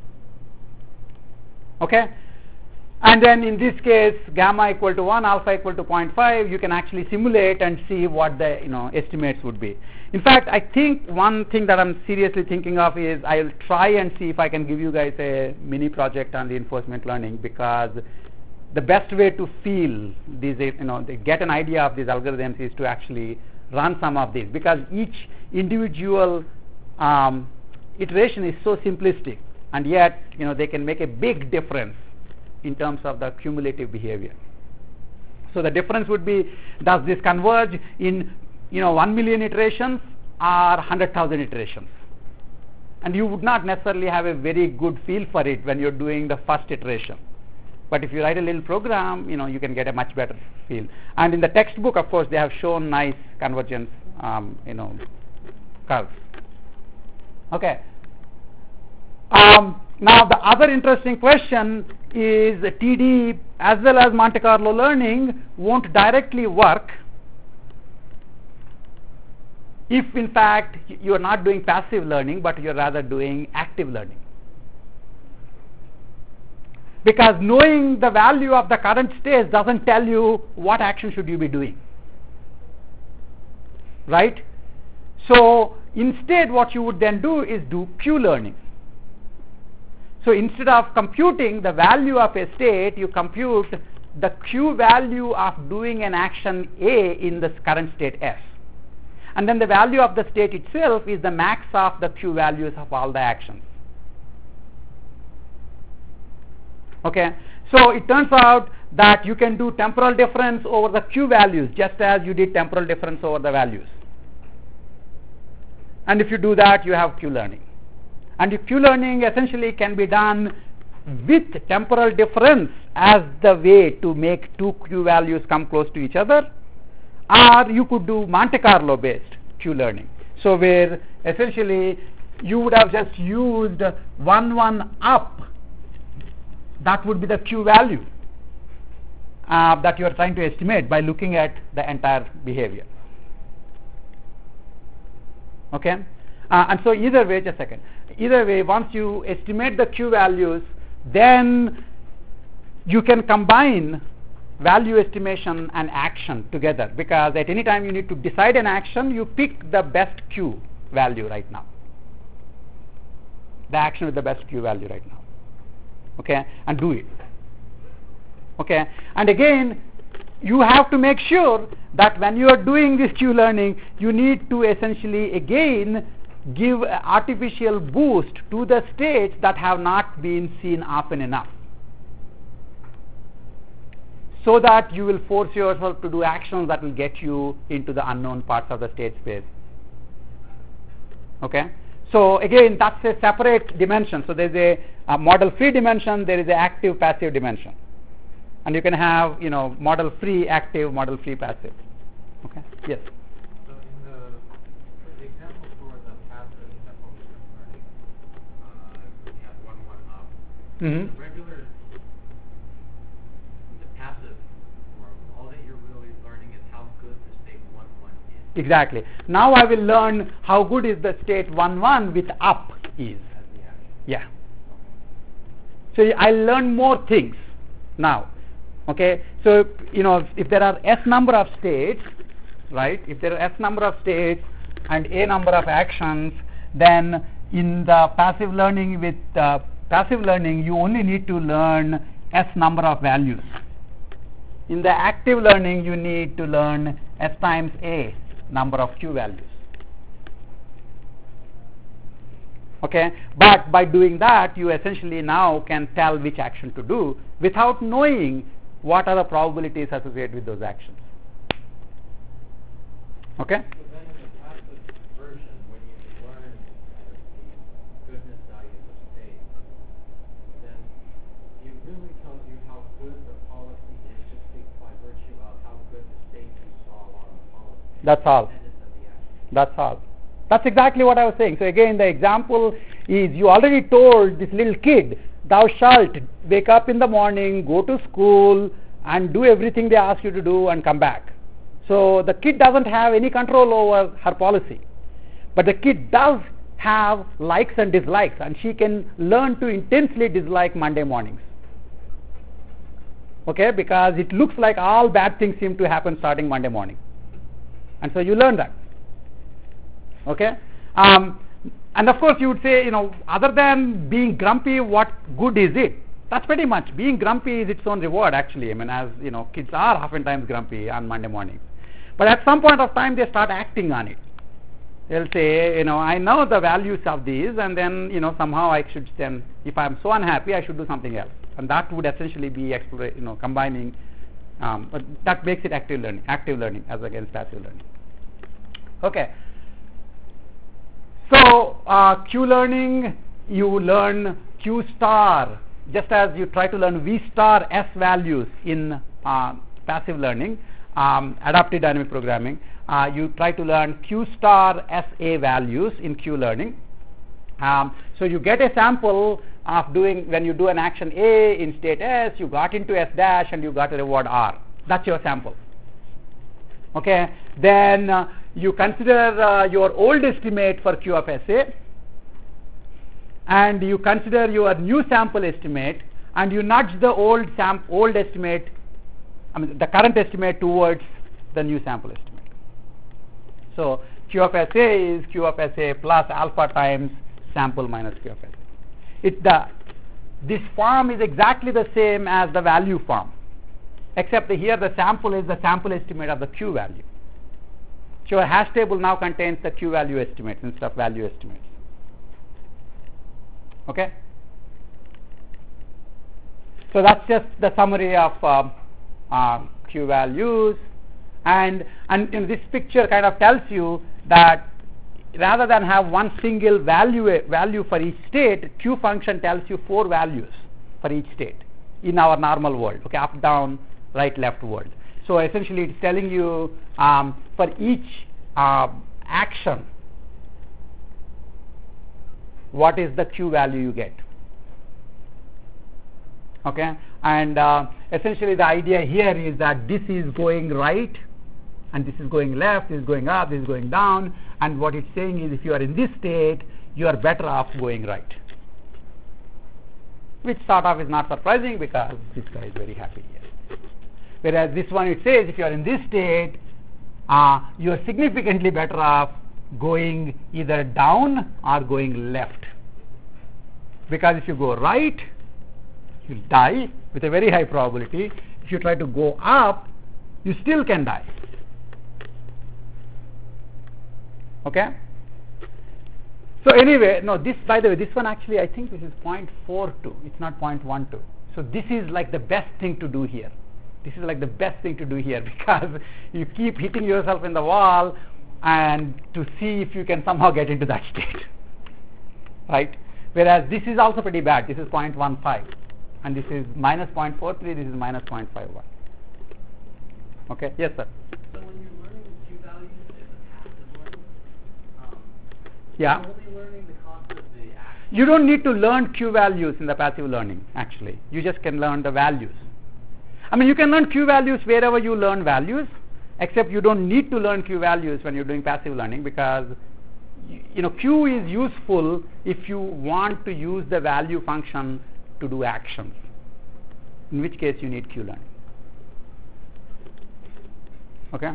Okay? And then in this case, gamma equal to one, alpha equal to zero point five, you can actually simulate and see what the you know estimates would be. In fact, I think one thing that I'm seriously thinking of is I'll try and see if I can give you guys a mini project on reinforcement learning, because the best way to feel these, you know, get an idea of these algorithms is to actually run some of these, because each individual um, iteration is so simplistic, and yet you know they can make a big difference in terms of the cumulative behavior. So the difference would be, does this converge in you know one million iterations or one hundred thousand iterations? And you would not necessarily have a very good feel for it when you're doing the first iteration. But if you write a little program, you know you can get a much better feel. And in the textbook, of course, they have shown nice convergence um, you know curves. Okay. Um, now the other interesting question is T D as well as Monte Carlo learning won't directly work if in fact you are not doing passive learning, but you are rather doing active learning. Because knowing the value of the current state doesn't tell you what action should you be doing. right? So instead what you would then do is do Q-learning. So instead of computing the value of a state, you compute the Q value of doing an action A in the current state S. And then the value of the state itself is the max of the Q values of all the actions. Okay, so it turns out that you can do temporal difference over the Q values just as you did temporal difference over the values. And if you do that, you have Q-learning. And the Q-learning essentially can be done with temporal difference as the way to make two Q values come close to each other, or you could do Monte Carlo based Q-learning. So where essentially you would have just used one one up, that would be the Q value uh, that you are trying to estimate by looking at the entire behavior. Okay, uh, and so either way, just a second, either way, once you estimate the Q values, then you can combine value estimation and action together, because at any time you need to decide an action, you pick the best Q value right now, the action with the best Q value right now, okay, and do it. Okay, and again, you have to make sure that when you are doing this Q learning, you need to essentially again give an artificial boost to the states that have not been seen often enough, so that you will force yourself to do actions that will get you into the unknown parts of the state space. Okay, so again, that's a separate dimension. So there's a, a model free dimension, there is an active passive dimension, and you can have, you know, model free active, model free passive. Okay, yes. So in the, for the example for the passive temporal difference learning, uh, you have one one up. Mm-hmm. The regular, the passive form, all that you're really learning is how good the state one one is. Exactly. Now I will learn how good is the state one one with up is. As the action. Yeah. So I learn more things now. Okay. So, you know, if there are S number of states, right, if there are S number of states and A number of actions, then in the passive learning with uh, passive learning, you only need to learn S number of values. In the active learning, you need to learn S times A number of Q values. Okay, but by doing that, you essentially now can tell which action to do without knowing what are the probabilities associated with those actions. Okay? So then in the passive version, when you learn kind of the goodness values of state, then it really tells you how good the policy is just by virtue of how good the state you saw on the policy. That's all. Independent of the action. That's all. That's exactly what I was saying. So again, the example is you already told this little kid, thou shalt wake up in the morning, go to school, and do everything they ask you to do and come back. So the kid doesn't have any control over her policy. But the kid does have likes and dislikes, and she can learn to intensely dislike Monday mornings. Okay, because it looks like all bad things seem to happen starting Monday morning. And so you learn that. Okay, um, and of course you would say, you know, other than being grumpy, what good is it? That's pretty much, being grumpy is its own reward actually. I mean, as you know, kids are oftentimes grumpy on Monday morning, but at some point of time they start acting on it. They'll say, you know, I know the values of these, and then, you know, somehow I should then, if I'm so unhappy, I should do something else, and that would essentially be explore, you know, combining. Um, but that makes it active learning, active learning as against passive learning. Okay. So uh, Q learning, you learn Q star, just as you try to learn V star S values in uh, passive learning, um, adaptive dynamic programming. Uh, you try to learn Q star S A values in Q learning. Um, so you get a sample of doing, when you do an action A in state S, you got into S dash and you got a reward R. That's your sample. Okay, then uh, you consider uh, your old estimate for Q of S A, and you consider your new sample estimate, and you nudge the old sam old estimate, I mean the current estimate towards the new sample estimate. So Q of S A is Q of S A plus alpha times sample minus Q of S A. It's the this form is exactly the same as the value form, except here the sample is the sample estimate of the Q value. So a hash table now contains the Q value estimates instead of value estimates. Okay. So that's just the summary of uh, uh, Q values, and and in this picture kind of tells you that rather than have one single value value for each state, Q function tells you four values for each state in our normal world. Okay, up, down, right, left world. So essentially, it's telling you um, for each uh, action what is the Q value you get. Okay, and uh, essentially the idea here is that this is going right, and this is going left, this is going up, this is going down, and what it's saying is if you are in this state, you are better off going right, which sort of is not surprising because this guy is very happy here. Whereas this one, it says if you are in this state, uh, you are significantly better off going either down or going left, because if you go right, you'll die with a very high probability. If you try to go up, you still can die. Okay. So anyway, no, this, by the way, this one actually I think this is zero point four two. It's not zero point one two. So this is like the best thing to do here. This is like the best thing to do here because you keep hitting yourself in the wall and to see if you can somehow get into that state, right? Whereas this is also pretty bad. This is zero point one five, and this is minus zero point four three. This is minus zero point five one. Okay. Yes, sir. So when you're learning Q values as a passive learning, um, yeah. you're only learning the cost of the action. You don't need to learn Q values in the passive learning. Actually, you just can learn the values. I mean, you can learn Q values wherever you learn values, except you don't need to learn Q values when you're doing passive learning because you know Q is useful if you want to use the value function to do actions, in which case you need Q learning. Okay.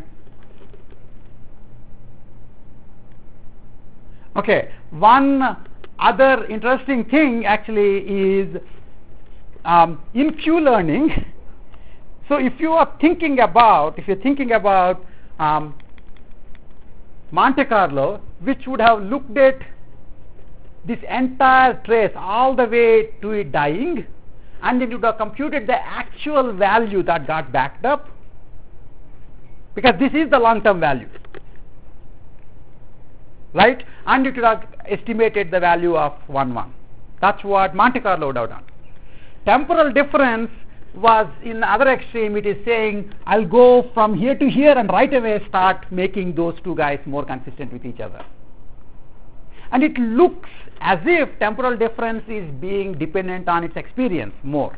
Okay. One other interesting thing actually is um, in Q learning. So if you are thinking about, if you're thinking about um, Monte Carlo, which would have looked at this entire trace all the way to it dying, and then you would have computed the actual value that got backed up, because this is the long-term value, right? And it would have estimated the value of one one. That's what Monte Carlo would have done. Temporal difference was in the other extreme. It is saying I'll go from here to here and right away start making those two guys more consistent with each other. And it looks as if temporal difference is being dependent on its experience more.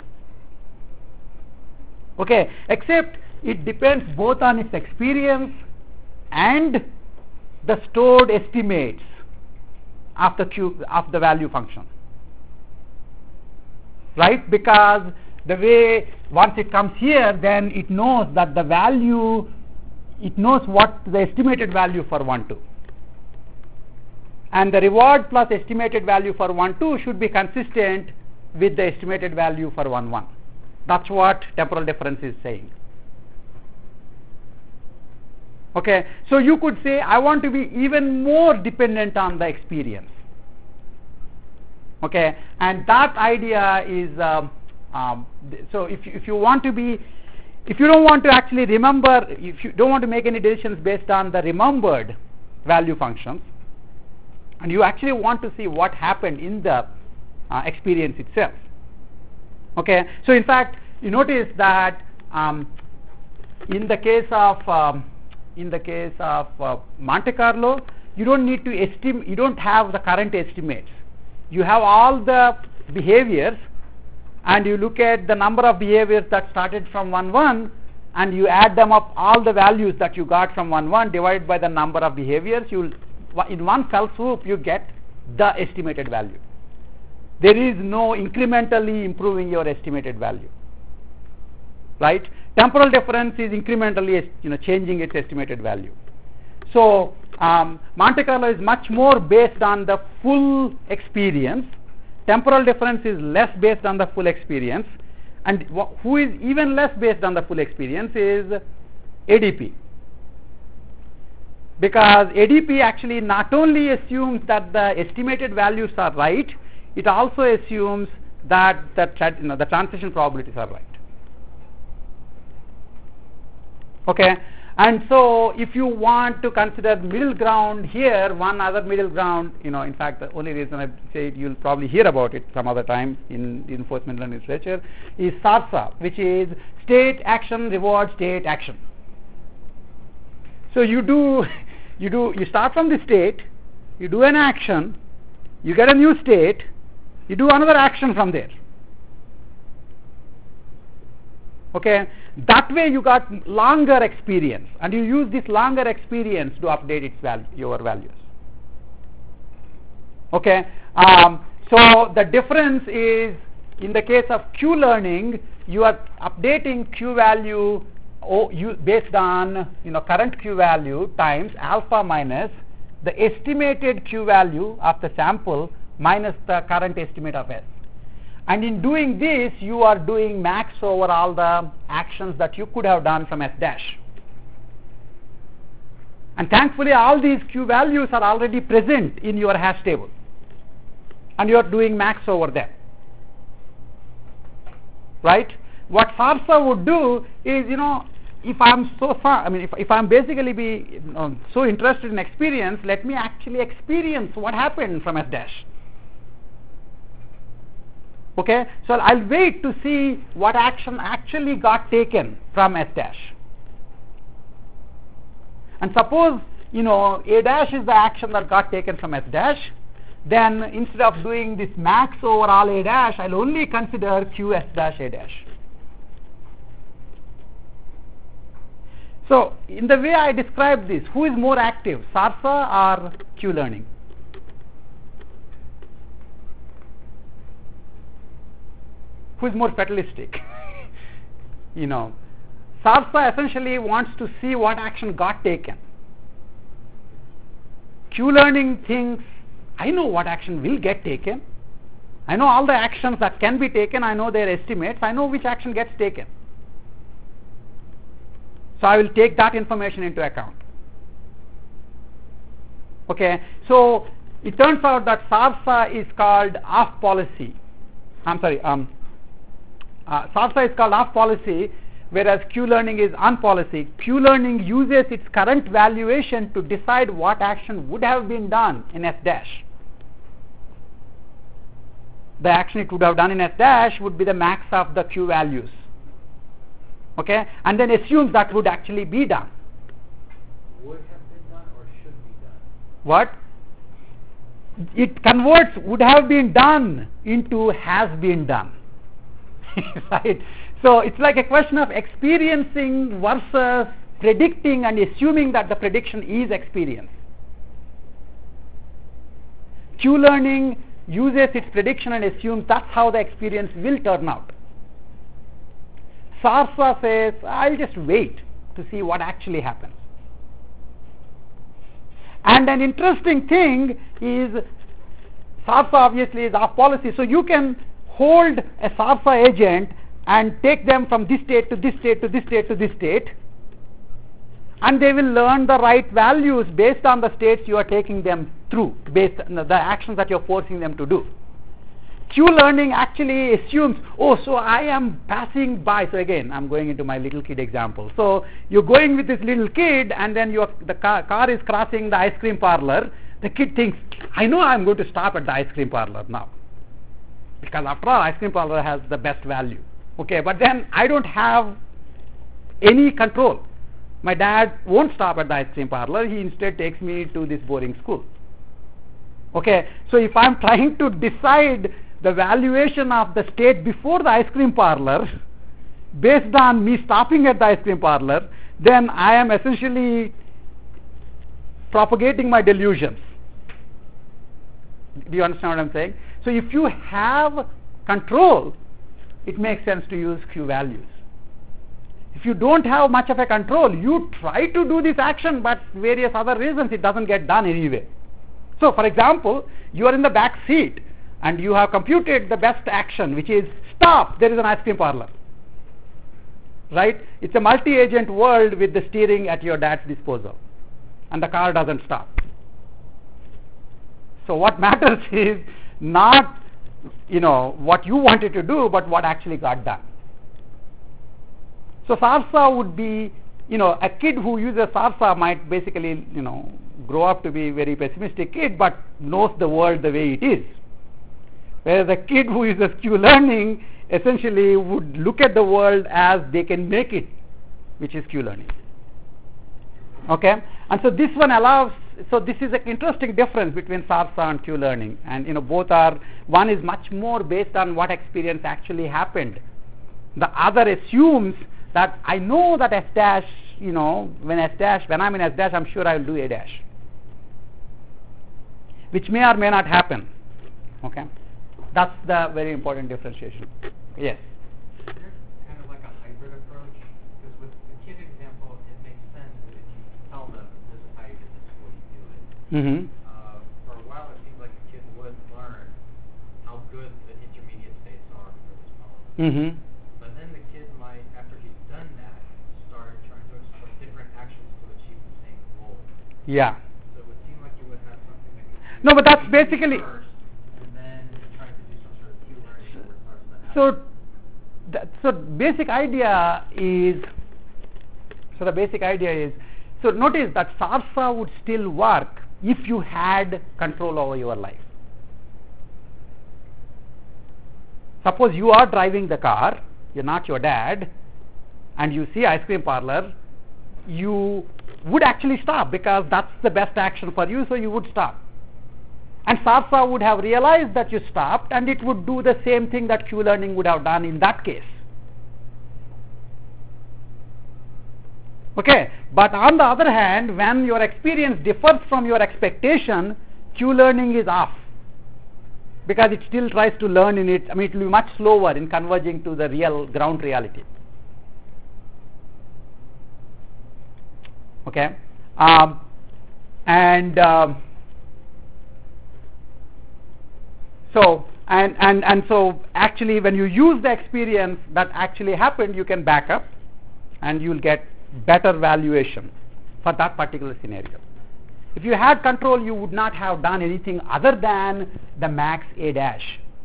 Okay, except it depends both on its experience and the stored estimates of the Q, of the value function, right? Because the way once it comes here, then it knows that the value, it knows what the estimated value for one two, and the reward plus estimated value for one two should be consistent with the estimated value for one one. That's what temporal difference is saying. Okay, so you could say I want to be even more dependent on the experience. Okay, and that idea is um, um, so if you, if you want to be, if you don't want to actually remember, if you don't want to make any decisions based on the remembered value functions, and you actually want to see what happened in the uh, experience itself. Okay, so in fact, you notice that um, in the case of um, in the case of uh, Monte Carlo, you don't need to estimate, you don't have the current estimates. You have all the behaviors, and you look at the number of behaviors that started from one one, and you add them up, all the values that you got from one one divided by the number of behaviors. You in one fell swoop you get the estimated value. There is no incrementally improving your estimated value, right? Temporal difference is incrementally, you know, changing its estimated value. So um, Monte Carlo is much more based on the full experience. Temporal difference is less based on the full experience, and wh- who is even less based on the full experience is A D P. Because A D P actually not only assumes that the estimated values are right, it also assumes that the, tra- you know, the transition probabilities are right. Okay, and so if you want to consider middle ground here, one other middle ground, you know, in fact, the only reason I say it, you'll probably hear about it some other time in the enforcement learning literature, is SARSA, which is state action reward state action. So you do, you do, you start from the state, you do an action, you get a new state, you do another action from there. Okay, that way you got longer experience, and you use this longer experience to update its value, your values. Okay, um, so the difference is, in the case of Q learning, you are updating Q value o, you, based on, you know, current Q value times alpha minus the estimated Q value of the sample minus the current estimate of S. And in doing this, you are doing max over all the actions that you could have done from S dash. And thankfully, all these Q values are already present in your hash table, and you are doing max over them. Right? What SARSA would do is, you know, if I'm so far, I mean, if, if I'm basically be you know, so interested in experience, let me actually experience what happened from S dash. Okay, so I'll wait to see what action actually got taken from S dash. And suppose, you know, A dash is the action that got taken from S dash, then instead of doing this max over all A dash, I'll only consider Q S dash A dash. So in the way I describe this, who is more active, SARSA or Q learning? Who is more fatalistic? You know, SARSA essentially wants to see what action got taken. Q learning thinks, I know what action will get taken. I know all the actions that can be taken. I know their estimates. I know which action gets taken. So I will take that information into account. Okay, so it turns out that SARSA is called off policy. I'm sorry, um, Uh, SARSA is called off policy, whereas Q learning is on policy. Q learning uses its current valuation to decide what action would have been done in S dash. The action it would have done in S dash would be the max of the Q values. Okay, and then assumes that would actually be done. Would have been done or should be done? What? It converts would have been done into has been done. Right? So it's like a question of experiencing versus predicting and assuming that the prediction is experience. Q learning uses its prediction and assumes that's how the experience will turn out. SARSA says, I'll just wait to see what actually happens. And an interesting thing is, SARSA obviously is off policy, so you can hold a SARSA agent and take them from this state to this state to this state to this state, and they will learn the right values based on the states you are taking them through, based on the actions that you're forcing them to do. Q learning actually assumes, oh, so I am passing by. So again, I'm going into my little kid example. So you're going with this little kid, and then your the car, car is crossing the ice cream parlor. The kid thinks, I know I'm going to stop at the ice cream parlor now, because after all, ice cream parlor has the best value. Okay, but then I don't have any control. My dad won't stop at the ice cream parlor. He instead takes me to this boarding school. Okay, so if I'm trying to decide the valuation of the state before the ice cream parlor based on me stopping at the ice cream parlor, then I am essentially propagating my delusions. Do you understand what I'm saying? So if you have control, it makes sense to use Q values. If you don't have much of a control, you try to do this action, but various other reasons it doesn't get done anyway. So, for example, you are in the back seat and you have computed the best action, which is stop, there is an ice cream parlor. Right? It's a multi-agent world with the steering at your dad's disposal, and the car doesn't stop. So what matters is not, you know, what you wanted to do, but what actually got done. So Sarsa would be, you know, a kid who uses Sarsa might basically, you know, grow up to be a very pessimistic kid, but knows the world the way it is. Whereas a kid who uses Q learning essentially would look at the world as they can make it, which is Q learning. Okay, and so this one allows. So this is an interesting difference between Sarsa and Q learning, and you know both are. One is much more based on what experience actually happened. The other assumes that I know that S dash, you know, when S dash, when I'm in S dash, I'm sure I will do A dash, which may or may not happen. Okay, that's the very important differentiation. Yes. Is there kind of like a hybrid approach? Because with the kid example, it makes sense that if you tell them this is how you get this before you do it. Mm-hmm. Uh, for a while, it seems like a kid would learn how good the intermediate states are for this problem. Mm-hmm. But then the kid might, after he's done that, start trying to explore different actions to achieve the same goal. Yeah. So it would seem like you would have something that could be No, but that's basically. first, and then try to do some sort of Q learning that requires that. So, th- so basic idea is, so the basic idea is, so notice that Sarsa would still work if you had control over your life. Suppose you are driving the car, you're not your dad, and you see ice cream parlor, you would actually stop because that's the best action for you, so you would stop. And Sarsa would have realized that you stopped, and it would do the same thing that Q learning would have done in that case. Okay, but on the other hand, when your experience differs from your expectation, Q learning is off, because it still tries to learn in it. I mean, it will be much slower in converging to the real ground reality. Okay, um, and um, so and and and so actually, when you use the experience that actually happened, you can back up, and you will get better valuation for that particular scenario. If you had control, you would not have done anything other than the max A dash.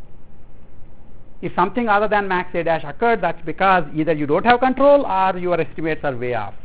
If something other than max A dash occurred, that's because either you don't have control or your estimates are way off.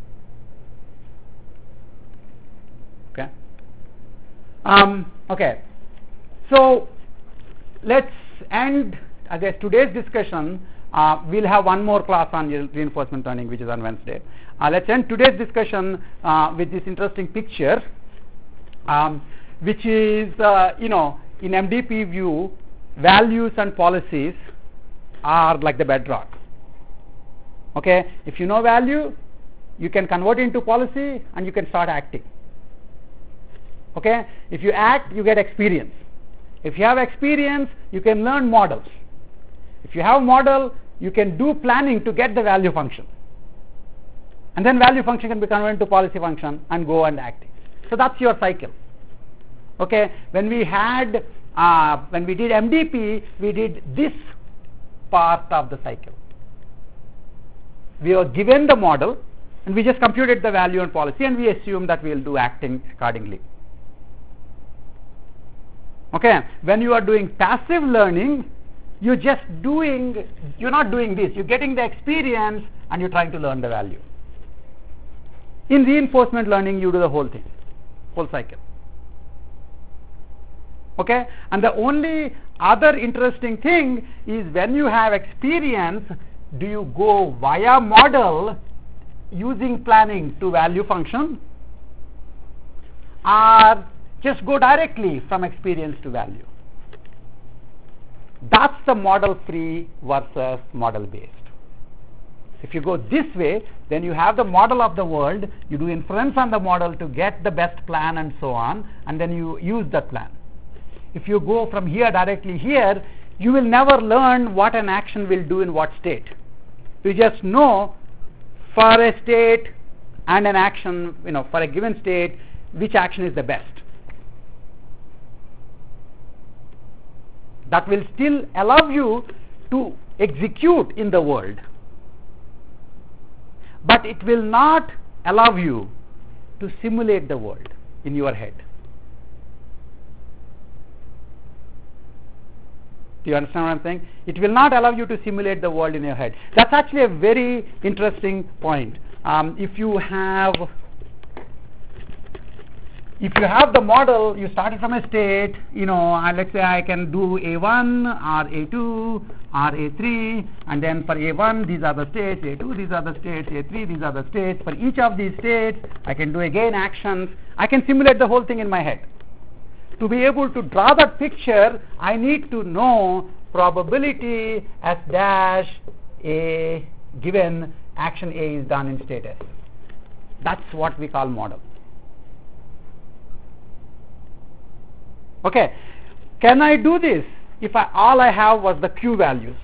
Okay. Um, okay. So let's end, I guess, today's discussion. Uh, we'll have one more class on reinforcement learning, which is on Wednesday. Uh, let's end today's discussion uh, with this interesting picture, um, which is, uh, you know, in M D P view, values and policies are like the bedrock. Okay, if you know value, you can convert it into policy and you can start acting. Okay, if you act, you get experience. If you have experience, you can learn models. If you have model, you can do planning to get the value function, and then value function can be converted into policy function and go and act. So that's your cycle. Okay, when we had uh, when we did M D P, we did this part of the cycle. We were given the model and we just computed the value and policy, and we assume that we will do acting accordingly. Okay, when you are doing passive learning, you're just doing, you're not doing this, you're getting the experience and you're trying to learn the value. In reinforcement learning, you do the whole thing, whole cycle. Okay, and the only other interesting thing is when you have experience, do you go via model using planning to value function, or just go directly from experience to value? That's the model free versus model based. If you go this way, then you have the model of the world, you do inference on the model to get the best plan and so on, and then you use that plan. If you go from here directly here, you will never learn what an action will do in what state. You just know for a state and an action, you know, for a given state, which action is the best. That will still allow you to execute in the world, but it will not allow you to simulate the world in your head. Do you understand what I'm saying? It will not allow you to simulate the world in your head. That's actually a very interesting point. Um, if you have if you have the model, you started from a state, you know, and let's say I can do A one or A two or A three, and then for A one these are the states, A two these are the states, A three these are the states. For each of these states I can do again actions. I can simulate the whole thing in my head. To be able to draw that picture, I need to know probability S dash A given action A is done in state S. That's what we call model. Okay, can I do this if I, all I have was the Q values?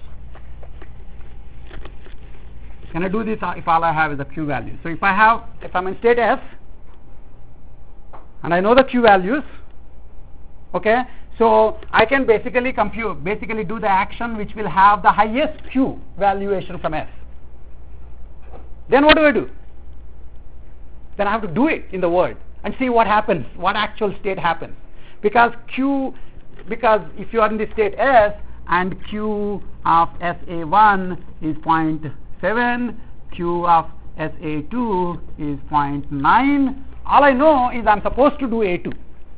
Can I do this if all I have is the Q values? So if I have, if I'm in state S and I know the Q values, okay, so I can basically compute, basically do the action which will have the highest Q valuation from S. Then what do I do? Then I have to do it in the world and see what happens, what actual state happens. Because Q, because if you are in the state S and Q of S A one is zero point seven, Q of S A two is zero point nine, all I know is I'm supposed to do A two.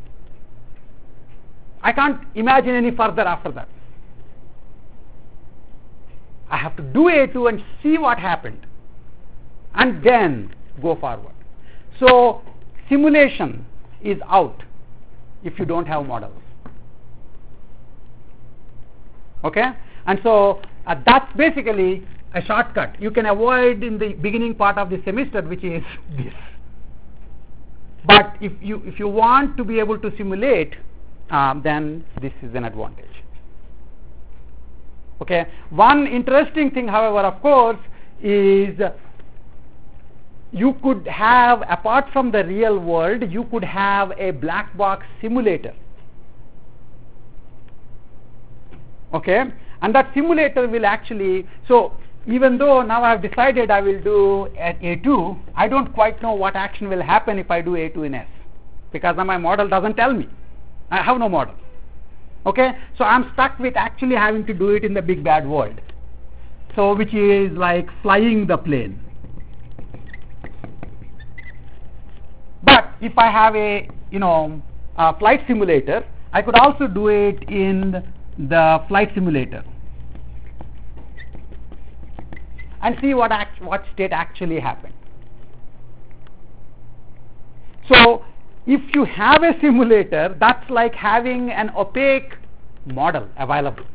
I can't imagine any further after that. I have to do A two and see what happened and then go forward. So simulation is out if you don't have models. Okay, and so uh, that's basically a shortcut you can avoid in the beginning part of the semester, which is this. But if you if you want to be able to simulate, um, then this is an advantage. Okay, one interesting thing, however, of course, is you could have, apart from the real world, you could have a black box simulator. Okay, and that simulator will actually, so even though now I have decided I will do at A two, I don't quite know what action will happen if I do A two in S, because now my model doesn't tell me. I have no model. Okay, so I'm stuck with actually having to do it in the big bad world, so which is like flying the plane. But if I have a, you know, a flight simulator, I could also do it in the flight simulator and see what act, what state actually happened. So if you have a simulator, that's like having an opaque model available.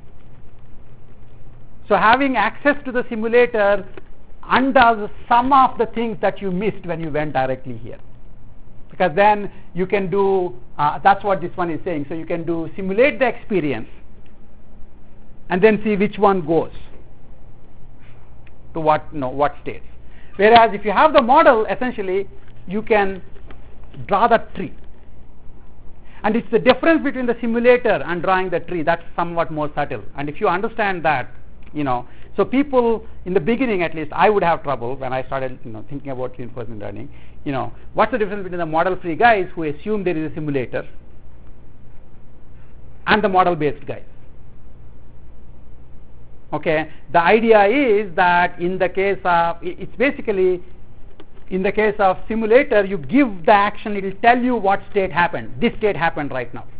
So having access to the simulator undoes some of the things that you missed when you went directly here. Because then you can do, uh, that's what this one is saying, so you can do simulate the experience and then see which one goes to what, you know, what states. Whereas if you have the model, essentially you can draw the tree. And it's the difference between the simulator and drawing the tree that's somewhat more subtle. And if you understand that, you know, so people in the beginning, at least I would have trouble when I started, you know, thinking about reinforcement learning. You know, what's the difference between the model-free guys who assume there is a simulator and the model-based guys? Okay, the idea is that in the case of, it's basically, in the case of simulator, you give the action, it will tell you what state happened. This state happened right now.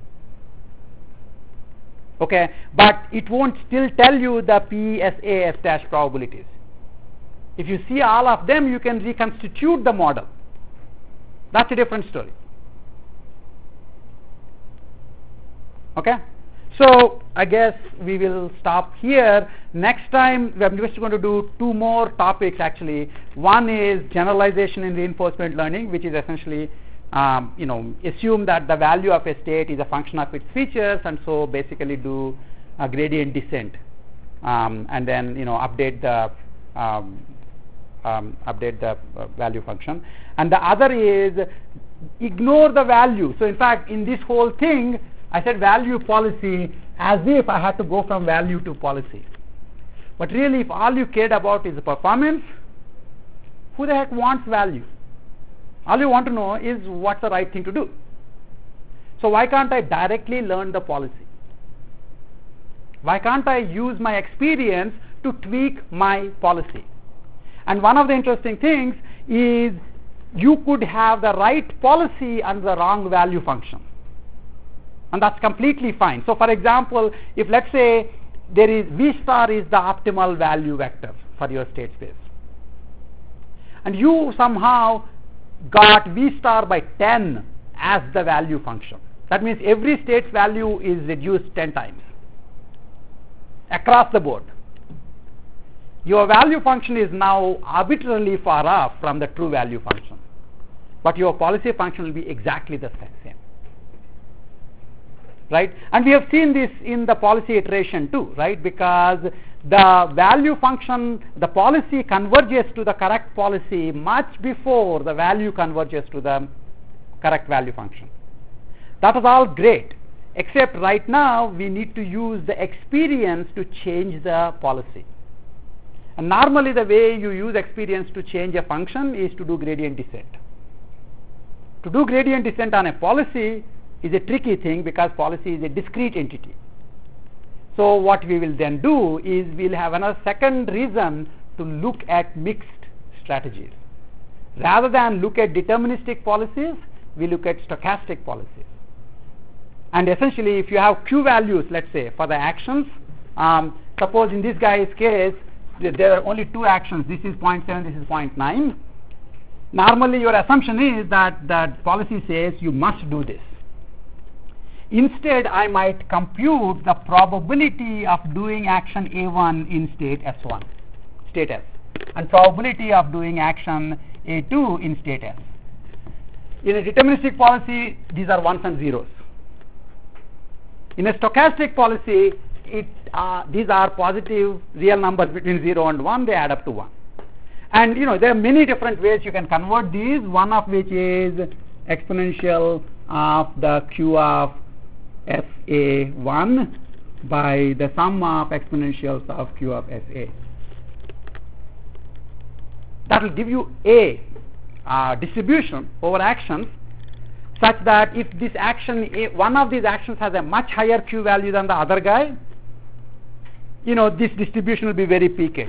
Okay, but it won't still tell you the P, S, A, S dash probabilities. If you see all of them, you can reconstitute the model. That's a different story. Okay, so I guess we will stop here. Next time we are just going to do two more topics actually. One is generalization in reinforcement learning, which is essentially um, you know, assume that the value of a state is a function of its features, and so basically do a gradient descent, um, and then, you know, update the um, um, update the uh, value function. And the other is ignore the value. So in fact, in this whole thing, I said value policy as if I had to go from value to policy. But really, if all you cared about is the performance, who the heck wants value? All you want to know is what's the right thing to do. So why can't I directly learn the policy? Why can't I use my experience to tweak my policy? And one of the interesting things is you could have the right policy and the wrong value function. And that's completely fine. So for example, if let's say there is V star is the optimal value vector for your state space, and you somehow got V star by ten as the value function. That means every state's value is reduced ten times across the board. Your value function is now arbitrarily far off from the true value function, but your policy function will be exactly the same. Right? And we have seen this in the policy iteration too, right? Because the value function, the policy converges to the correct policy much before the value converges to the correct value function. That is all great, except right now we need to use the experience to change the policy. And normally the way you use experience to change a function is to do gradient descent. To do gradient descent on a policy is a tricky thing because policy is a discrete entity. So what we will then do is we'll have another second reason to look at mixed strategies. Rather than look at deterministic policies, we look at stochastic policies. And essentially, if you have Q values, let's say, for the actions, um, suppose in this guy's case, there are only two actions. This is zero point seven, this is zero point nine. Normally, your assumption is that that policy says you must do this. Instead, I might compute the probability of doing action A one in state S one, state S, and probability of doing action A two in state S. In a deterministic policy, these are ones and zeros. In a stochastic policy, it, uh, these are positive real numbers between zero and one, they add up to one. And you know, there are many different ways you can convert these, one of which is exponential of the Q of S A one by the sum of exponentials of Q of S A. That will give you a uh, distribution over actions such that if this action, a, one of these actions has a much higher Q value than the other guy, you know, this distribution will be very peaked.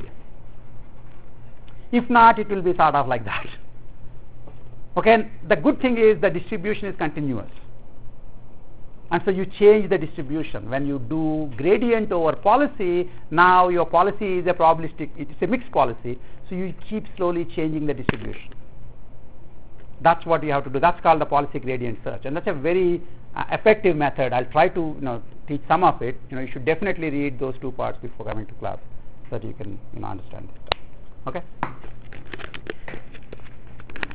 If not, it will be sort of like that. Okay, and the good thing is the distribution is continuous. And so you change the distribution. When you do gradient over policy, now your policy is a probabilistic, it's a mixed policy, so you keep slowly changing the distribution. That's what you have to do. That's called the policy gradient search, and that's a very uh, effective method. I'll try to you know teach some of it. You know, you should definitely read those two parts before coming to class so that you can you know understand it. Okay.